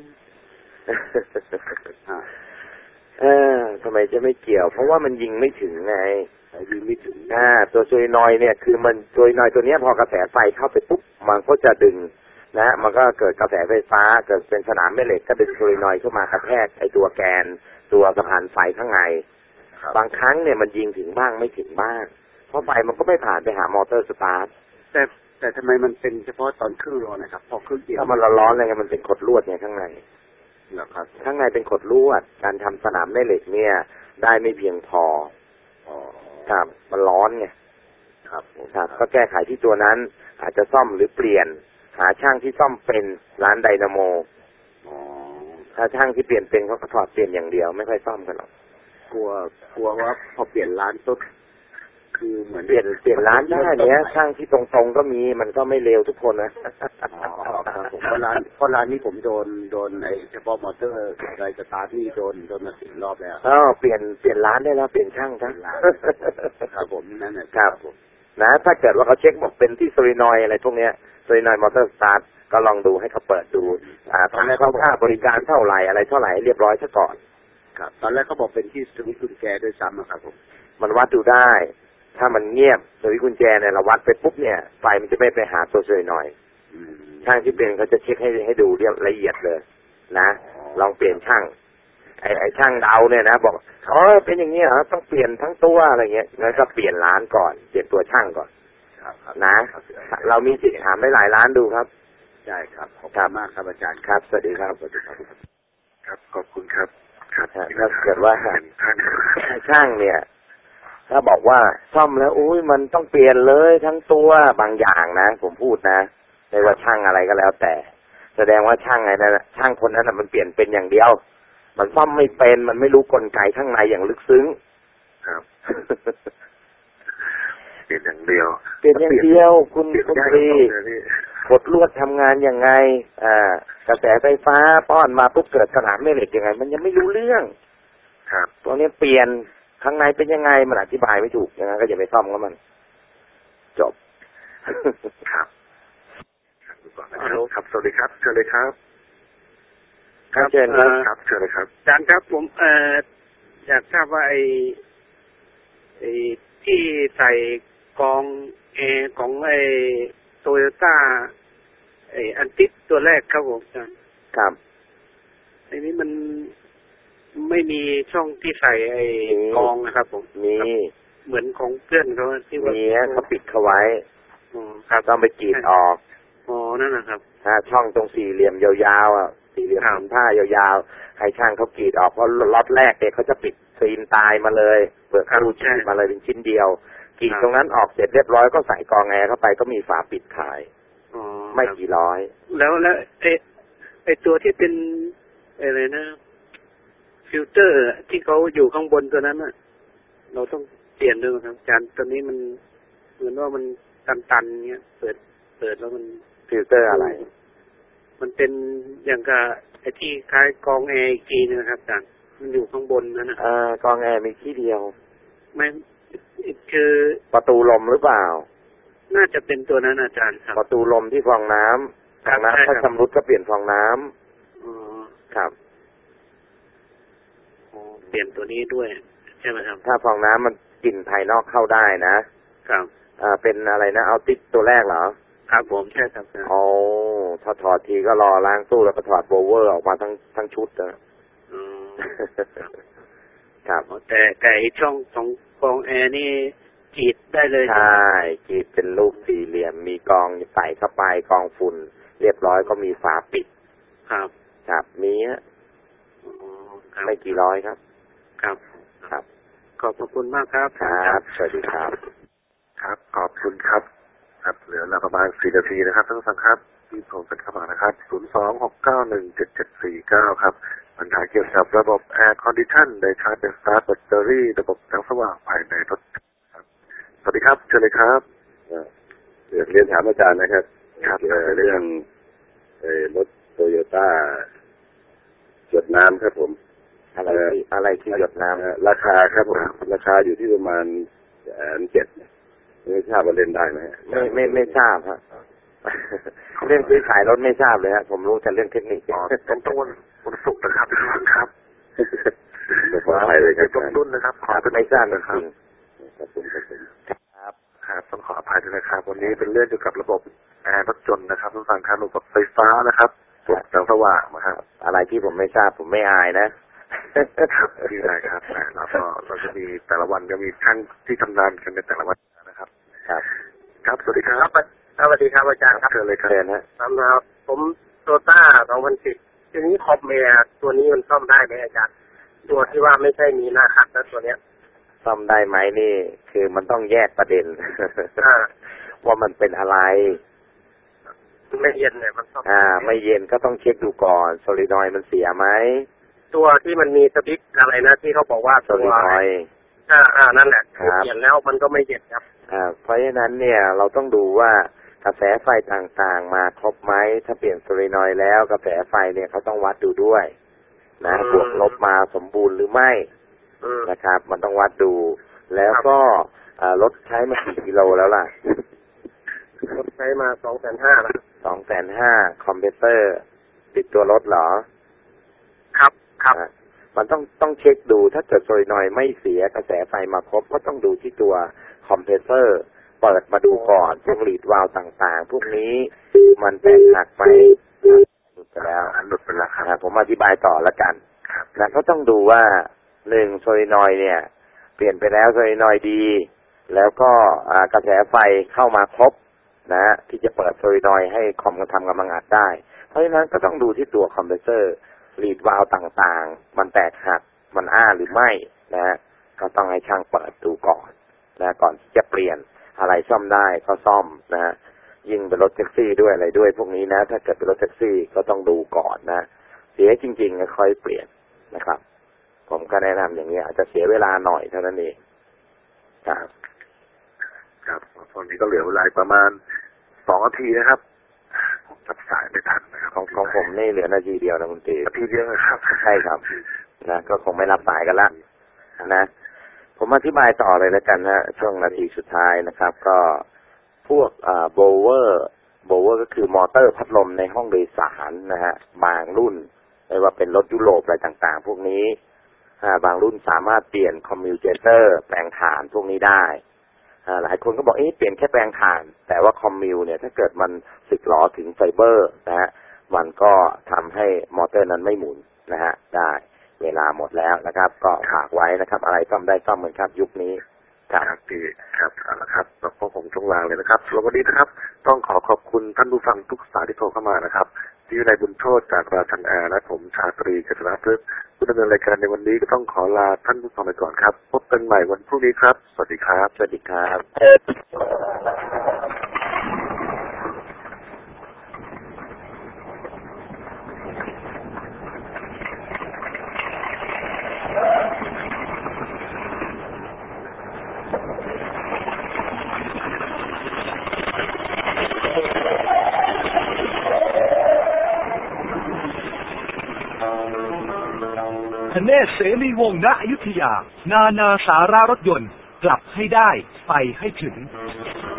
เออทำไมจะไม่เกี่ยวเพราะว่ามันยิงไม่ถึงไงยิงไม่ถึงอ่าตัวโซลินอยด์เนี่ยคือมันโซลินอยด์ตัวนี้พอกระแสไฟเข้าไปปุ๊บมันก็จะดึงนะมันก็เกิดกระแสไฟฟ้าเกิดเป็นสนามแม่เหล็กก็ดึงโซลินอยด์เข้ามากระแทกไอตัวแกนตัวสะพานไฟข้างในบางครั้งเนี่ยมันยิงถึงบ้างไม่ถึงบ้างเพราะไฟมันก็ไม่ผ่านไปหามอเตอร์สตาร์ทแต่แต่ทำไมมันเป็นเฉพาะตอนเครื่องร้อนนะครับพอเครื่องเย็นถ้ามันร้อนๆอะไรเงี้ยมันเป็นขดลวดเนี่ยข้างในนะครับข้างในเป็นขดลวดการทำสนามแม่เหล็กเนี่ยได้ไม่เพียงพออ๋อครับมันร้อนไงครับครับก็แก้ไขที่ตัวนั้นอาจจะซ่อมหรือเปลี่ยนหาช่างที่ซ่อมเป็นร้านไดนาโมอ๋อถ้าช่างที่เปลี่ยนเป็นเขาก็ถอดเปลี่ยนอย่างเดียวไม่ค่อยซ่อมกันหรอกกลัวกลัวว่าพอเปลี่ยนร้านปุ๊บคือเหมือนเปลี่ยนเปลี่ยนร้านได้เนี้ยช่างที่ตรงๆก็มีมันก็ไม่เลวทุกคนนะอ๋อครับผมเพราะร้านเพราะร้านนี้ผมโดนโดนไอ้เฉพาะมอเตอร์อะไรสตาร์ทนี่โดนโดนมาสี่รอบแล้วอ๋อเปลี่ยนเปลี่ยนร้านได้แล้วเปลี่ยนช่างทั้งร้านครับผมนั่นแหละครับนะถ้าเกิดว่าเขาเช็คบอกเป็นที่โซลินอยด์อะไรพวกเนี้ยโซลินอยด์มอเตอร์สตาร์ทก็ลองดูให้เขาเปิดดูอ่าตอนแรกเขาค่าบริการเท่าไหร่อะไรเท่าไหร่เรียบร้อยซะก่อนครับตอนแรกเขาบอกเป็นที่สวิตช์กุญแจด้วยซ้ำครับผมมันวัดดูได้ถ้ามันเงียบสวิตช์กุญแจเนี่ยเราวัดไปปุ๊บเนี่ยไฟมันจะไม่ไปหาตัวโซลินอยด์ช่างที่เป็นเขาจะเช็คให้ให้ดูเรียบละเอียดเลยนะลองเปลี่ยนช่างไอ้ไอ้ช่างเดาเนี่ยนะบอกอ๋อเป็นอย่างนี้เหรอต้องเปลี่ยนทั้งตัวอะไรเงี้ยงั้นก็เปลี่ยนร้านก่อนเปลี่ยนตัวช่างก่อนนะเรามีสิทธิ์ถามได้หลายร้านดูครับใช่ครับขอบคุณมากครับอาจารย์ครับสวัสดีครับสวัสดีครับครับขอบคุณครับครับถ้าเกิดว่าช่างเนี่ยถ้าบอกว่าซ่อมแล้วอุ้ยมันต้องเปลี่ยนเลยทั้งตัวบางอย่างนะผมพูดนะไม่ว่าช่างอะไรก็แล้วแต่แสดงว่าช่างไงนะช่างคนนั้นมันเปลี่ยนเป็นอย่างเดียวมันซ่อมไม่เป็นมันไม่รู้กลไกข้างในอย่างลึกซึ้งครับเปลี่ยนอย่างเดียวเปลี่ยนอย่างเดียวคุณคุณตรีกดลวดทำงานยังไงอ่ากระแสไฟฟ้าป้อนมาปุ๊บเกิดสนามแม่เหล็กยังไงมันยังไม่รู้เรื่องครับตัวนี้เปลี่ยนข้างในเป็นยังไงมันอธิบายไม่ถูกยังไงก็อย่าไปซ่อมก็มันจบครับฮัลโหลครับสวัสดีครับเชิญเลยครับครับเชิญครับเชิญเลยครับอาจารย์ครับผมเอ่ออยากทราบว่าไอ้ไอ้ที่ใส่กองแอร์ของไอ้โตโยต้าไอ้อันติดตัวแรกครับผมอาจารย์ครับไอ้นี้มันไม่มีช่องที่ใส่ไอ้กองนะครับผมมีเหมือนของเพื่อนเขาที่ว่ามีเขาปิดเขาไว้อ๋อครับต้องไปกรีดออกอ๋อนั่นนะครับถ้าช่องตรงสี่เหลี่ยมยาวๆอ่ะสี่เหลี่ยมผืนผ้ายาวๆให้ช่างเขากรีดออกเพราะล็อตแรกเนี่ยเขาจะปิดซีนตายมาเลยเปิดคารูชีมาเลยเป็นชิ้นเดียวกรีดตรงนั้นออกเสร็จเรียบร้อยก็ใส่กองแอร์เข้าไปก็มีฝาปิดขายไม่กี่ร้อยแล้วแล้วไอ้ไอ้ตัวที่เป็นอะไรนะฟิลเตอร์ที่เขาอยู่ข้างบนตัวนั้นน่ะเราต้องเปลี่ยนด้วยครับอาจารย์ตอนนี้มันมือนว่ามันตันๆเงี้ยเปิดเปิดแล้วมันฟิลเตอร์อะไรมันเป็นอย่างกับไอ้ที่คล้ายกองแอร์อีกทีนึงนะครับอาจารย์มันอยู่ข้างบนนั่นนะอ่ากองแอร์มีที่เดียวไม่คือประตูลมหรือเปล่าน่าจะเป็นตัวนั้นอาจารย์ครับประตูลมที่ฟองน้ำฟองน้ำถ้าชำรุดก็เปลี่ยนฟองน้ำอ๋อครับเปลี่ยนตัวนี้ด้วยใช่ไหมครับถ้าฟองน้ำมันกลิ่นภายนอกเข้าได้นะครับอ่าเป็นอะไรนะเอาติดตัวแรกเหรอครับผมใช่ครับโอ้ถ้าถอดทีก็รอล้างตู้แล้วก็ถอดโบเวอร์ออกมาทั้งทั้งชุดนะอืมครับแต่แต่ช่องของกองแอร์นี่จีดได้เลยใช่จีดเป็นลูกสี่เหลี่ยมมีกองใส่เข้าไปกองฝุ่นเรียบร้อยก็มีฝาปิดครับครับมีฮะไม่กี่ร้อยครับครับครับขอบคุณมากครับครับสวัสดีครับครับขอบคุณครับครับเหลือเราประมาณสี่นาทีนะครับท่านผู้ฟังครับที่โทรกันเข้ามานะครับศูนย์สองหกเก้าหนึ่งเจ็ดเจ็ดสี่เก้าครับปัญหาเกี่ยวกับระบบแอร์คอนดิชันไดชาร์จไดสตาร์ทแบตเตอรี่ระบบแสงสว่างภายในรถครับสวัสดีครับเชิญเลยครับเดี๋ยวเรียนถามอาจารย์นะครับครับเรื่องรถโตโยต้าหยดน้ำครับผมอะไรอะไรที่หยดน้ำราคาครับผมราคาอยู่ที่ประมาณแสนเจ็ดไม่ทราบว่าเล่นได้ไหมไม่ไม่ไม่ทราบครับเรื่องซื้อขายรถไม่ทราบเลยครับผมรู้แต่เรื่องเทคนิคต้องต้นวันศุกร์นะครับครับขอให้เลยครับต้นต้นนะครับขอไม่ทราบจริงครับครับต้องขออภัยด้วยนะครับวันนี้เป็นเรื่องเกี่ยวกับระบบแอร์รถยนต์นะครับทุกท่านครับระบบไฟฟ้านะครับแสงสว่างนะครับอะไรที่ผมไม่ทราบผมไม่อายนะครับที่ได้ครับแล้วก็เราจะมีแต่ละวันก็มีช่างที่ทำงานกันในแต่ละวันนะครับครับครับสวัสดีครับสวัสดีครับอาจารย์ครับเชิญเลยครับครับผมโตต้าสองพันสิบทีนี้คอมเมียตัวนี้มันซ่อมได้ไหมอาจารย์ตัวที่ว่าไม่ใช่มีหน้าขัดนะตัวเนี้ยซ่อมได้ไหมนี่คือมันต้องแยกประเด็นว่ามันเป็นอะไรไม่เย็นเนี่ยมันซ่อมอ่าไม่เย็นก็ต้องเช็คดูก่อนโซลินอยด์มันเสียไหมตัวที่มันมีสติ๊กอะไรนะที่เขาบอกว่าโซลินอยด์อ่าอ่านั่นแหละเปลี่ยนแล้วมันก็ไม่เย็นครับอ่าเพราะฉะนั้นเนี่ยเราต้องดูว่ากระแสไฟต่างๆมาครบไหมถ้าเปลี่ยนโซลินอยด์แล้วกระแสไฟเนี่ยเขาต้องวัดดูด้วยนะบวกลบมาสมบูรณ์หรือไม่นะครับมันต้องวัดดูแล้วก็รถใช้มากี่กิโลแล้วล่ะรถใช้มาสองแสนห้าแล้วสองแสนห้าคอมเพรสเซอร์ติดตัวรถเหรอครับครับมันต้องต้องเช็คดูถ้าเกิดโซลินอยด์ไม่เสียกระแสไฟมาครบก็ต้องดูที่ตัวคอมเพรสเซอร์เปิดมาดูก่อนพวกลีดวาล์วต่างๆพวกนี้มันแตกหักไหมหลุดไปแล้วหลุดไปแล้วครับผมอธิบายต่อแล้วกันนะก็ต้องดูว่าหนึ่งโซลินอยด์เนี่ยเปลี่ยนไปแล้วโซลินอยด์ดีแล้วก็กระแสไฟเข้ามาครบนะที่จะเปิดโซลินอยด์ให้คอมทำกำลังอัดได้เพราะฉะนั้นก็ต้องดูที่ตัวคอมเพรสเซอร์ลีดวาล์วต่างๆมันแตกหักมันอ้าหรือไม่นะก็ต้องให้ช่างเปิดดูก่อนนะก่อนที่จะเปลี่ยนอะไรซ่อมได้ก็ซ่อมนะยิ่งเป็นรถแท็กซี่ด้วยอะไรด้วยพวกนี้นะถ้าเกิดเป็นรถแท็กซี่ก็ต้องดูก่อนนะเสียจริงๆก็ค่อยเปลี่ยนนะครับผมก็แนะนำอย่างนี้อาจจะเสียเวลาหน่อยเท่านั้นเองครับครับตอนนี้ก็เหลือเวลาประมาณสองนาทีนะครับจับสายไม่ทันนะครับของของผมนี่เหลือนาทีเดียวนะคุณตีนาทีเดียวครับใช่ครับนะก็คงไม่รับสายกันละนะผมอธิบายต่อเลยแล้วกันนะช่วงนาทีสุดท้ายนะครับก็พวกอ่าโบเวอร์โบเวอร์ก็คือมอเตอร์พัดลมในห้องโดยสารนะฮะบางรุ่นไม่ว่าเป็นรถยุโรปอะไรต่างๆพวกนี้อ่าบางรุ่นสามารถเปลี่ยนคอมมิวเตอร์แปลงถ่านพวกนี้ได้อ่าหลายคนก็บอกเอ๊ะเปลี่ยนแค่แปลงถ่านแต่ว่าคอมมิวเนี่ยถ้าเกิดมันสึกหรอถึงไฟเบอร์นะฮะมันก็ทำให้มอเตอร์นั้นไม่หมุนนะฮะได้เวลาหมดแล้วนะครับก็ฝากไว้นะครับอะไรซ่อมได้ซ่อมเหมือนครับยุคนี้ครับดีครับเอาละครับแล้วก็ผมจงลาเลยนะครับสำหรับวันนี้นะครับต้องขอขอบคุณท่านผู้ฟังทุกสายที่โทรเข้ามานะครับที่ในบุญโชติจากราชันแอร์และผมชาตรีเจษฎาพฤกษ์ผู้ดำเนินรายการในวันนี้ก็ต้องขอลาท่านผู้ฟังไปก่อนครับพบกันใหม่วันพรุ่งนี้ครับสวัสดีครับสวัสดีครับธเนศเสรีวงศ์ณอยุธยานานาสารารถยนต์กลับให้ได้ไปให้ถึง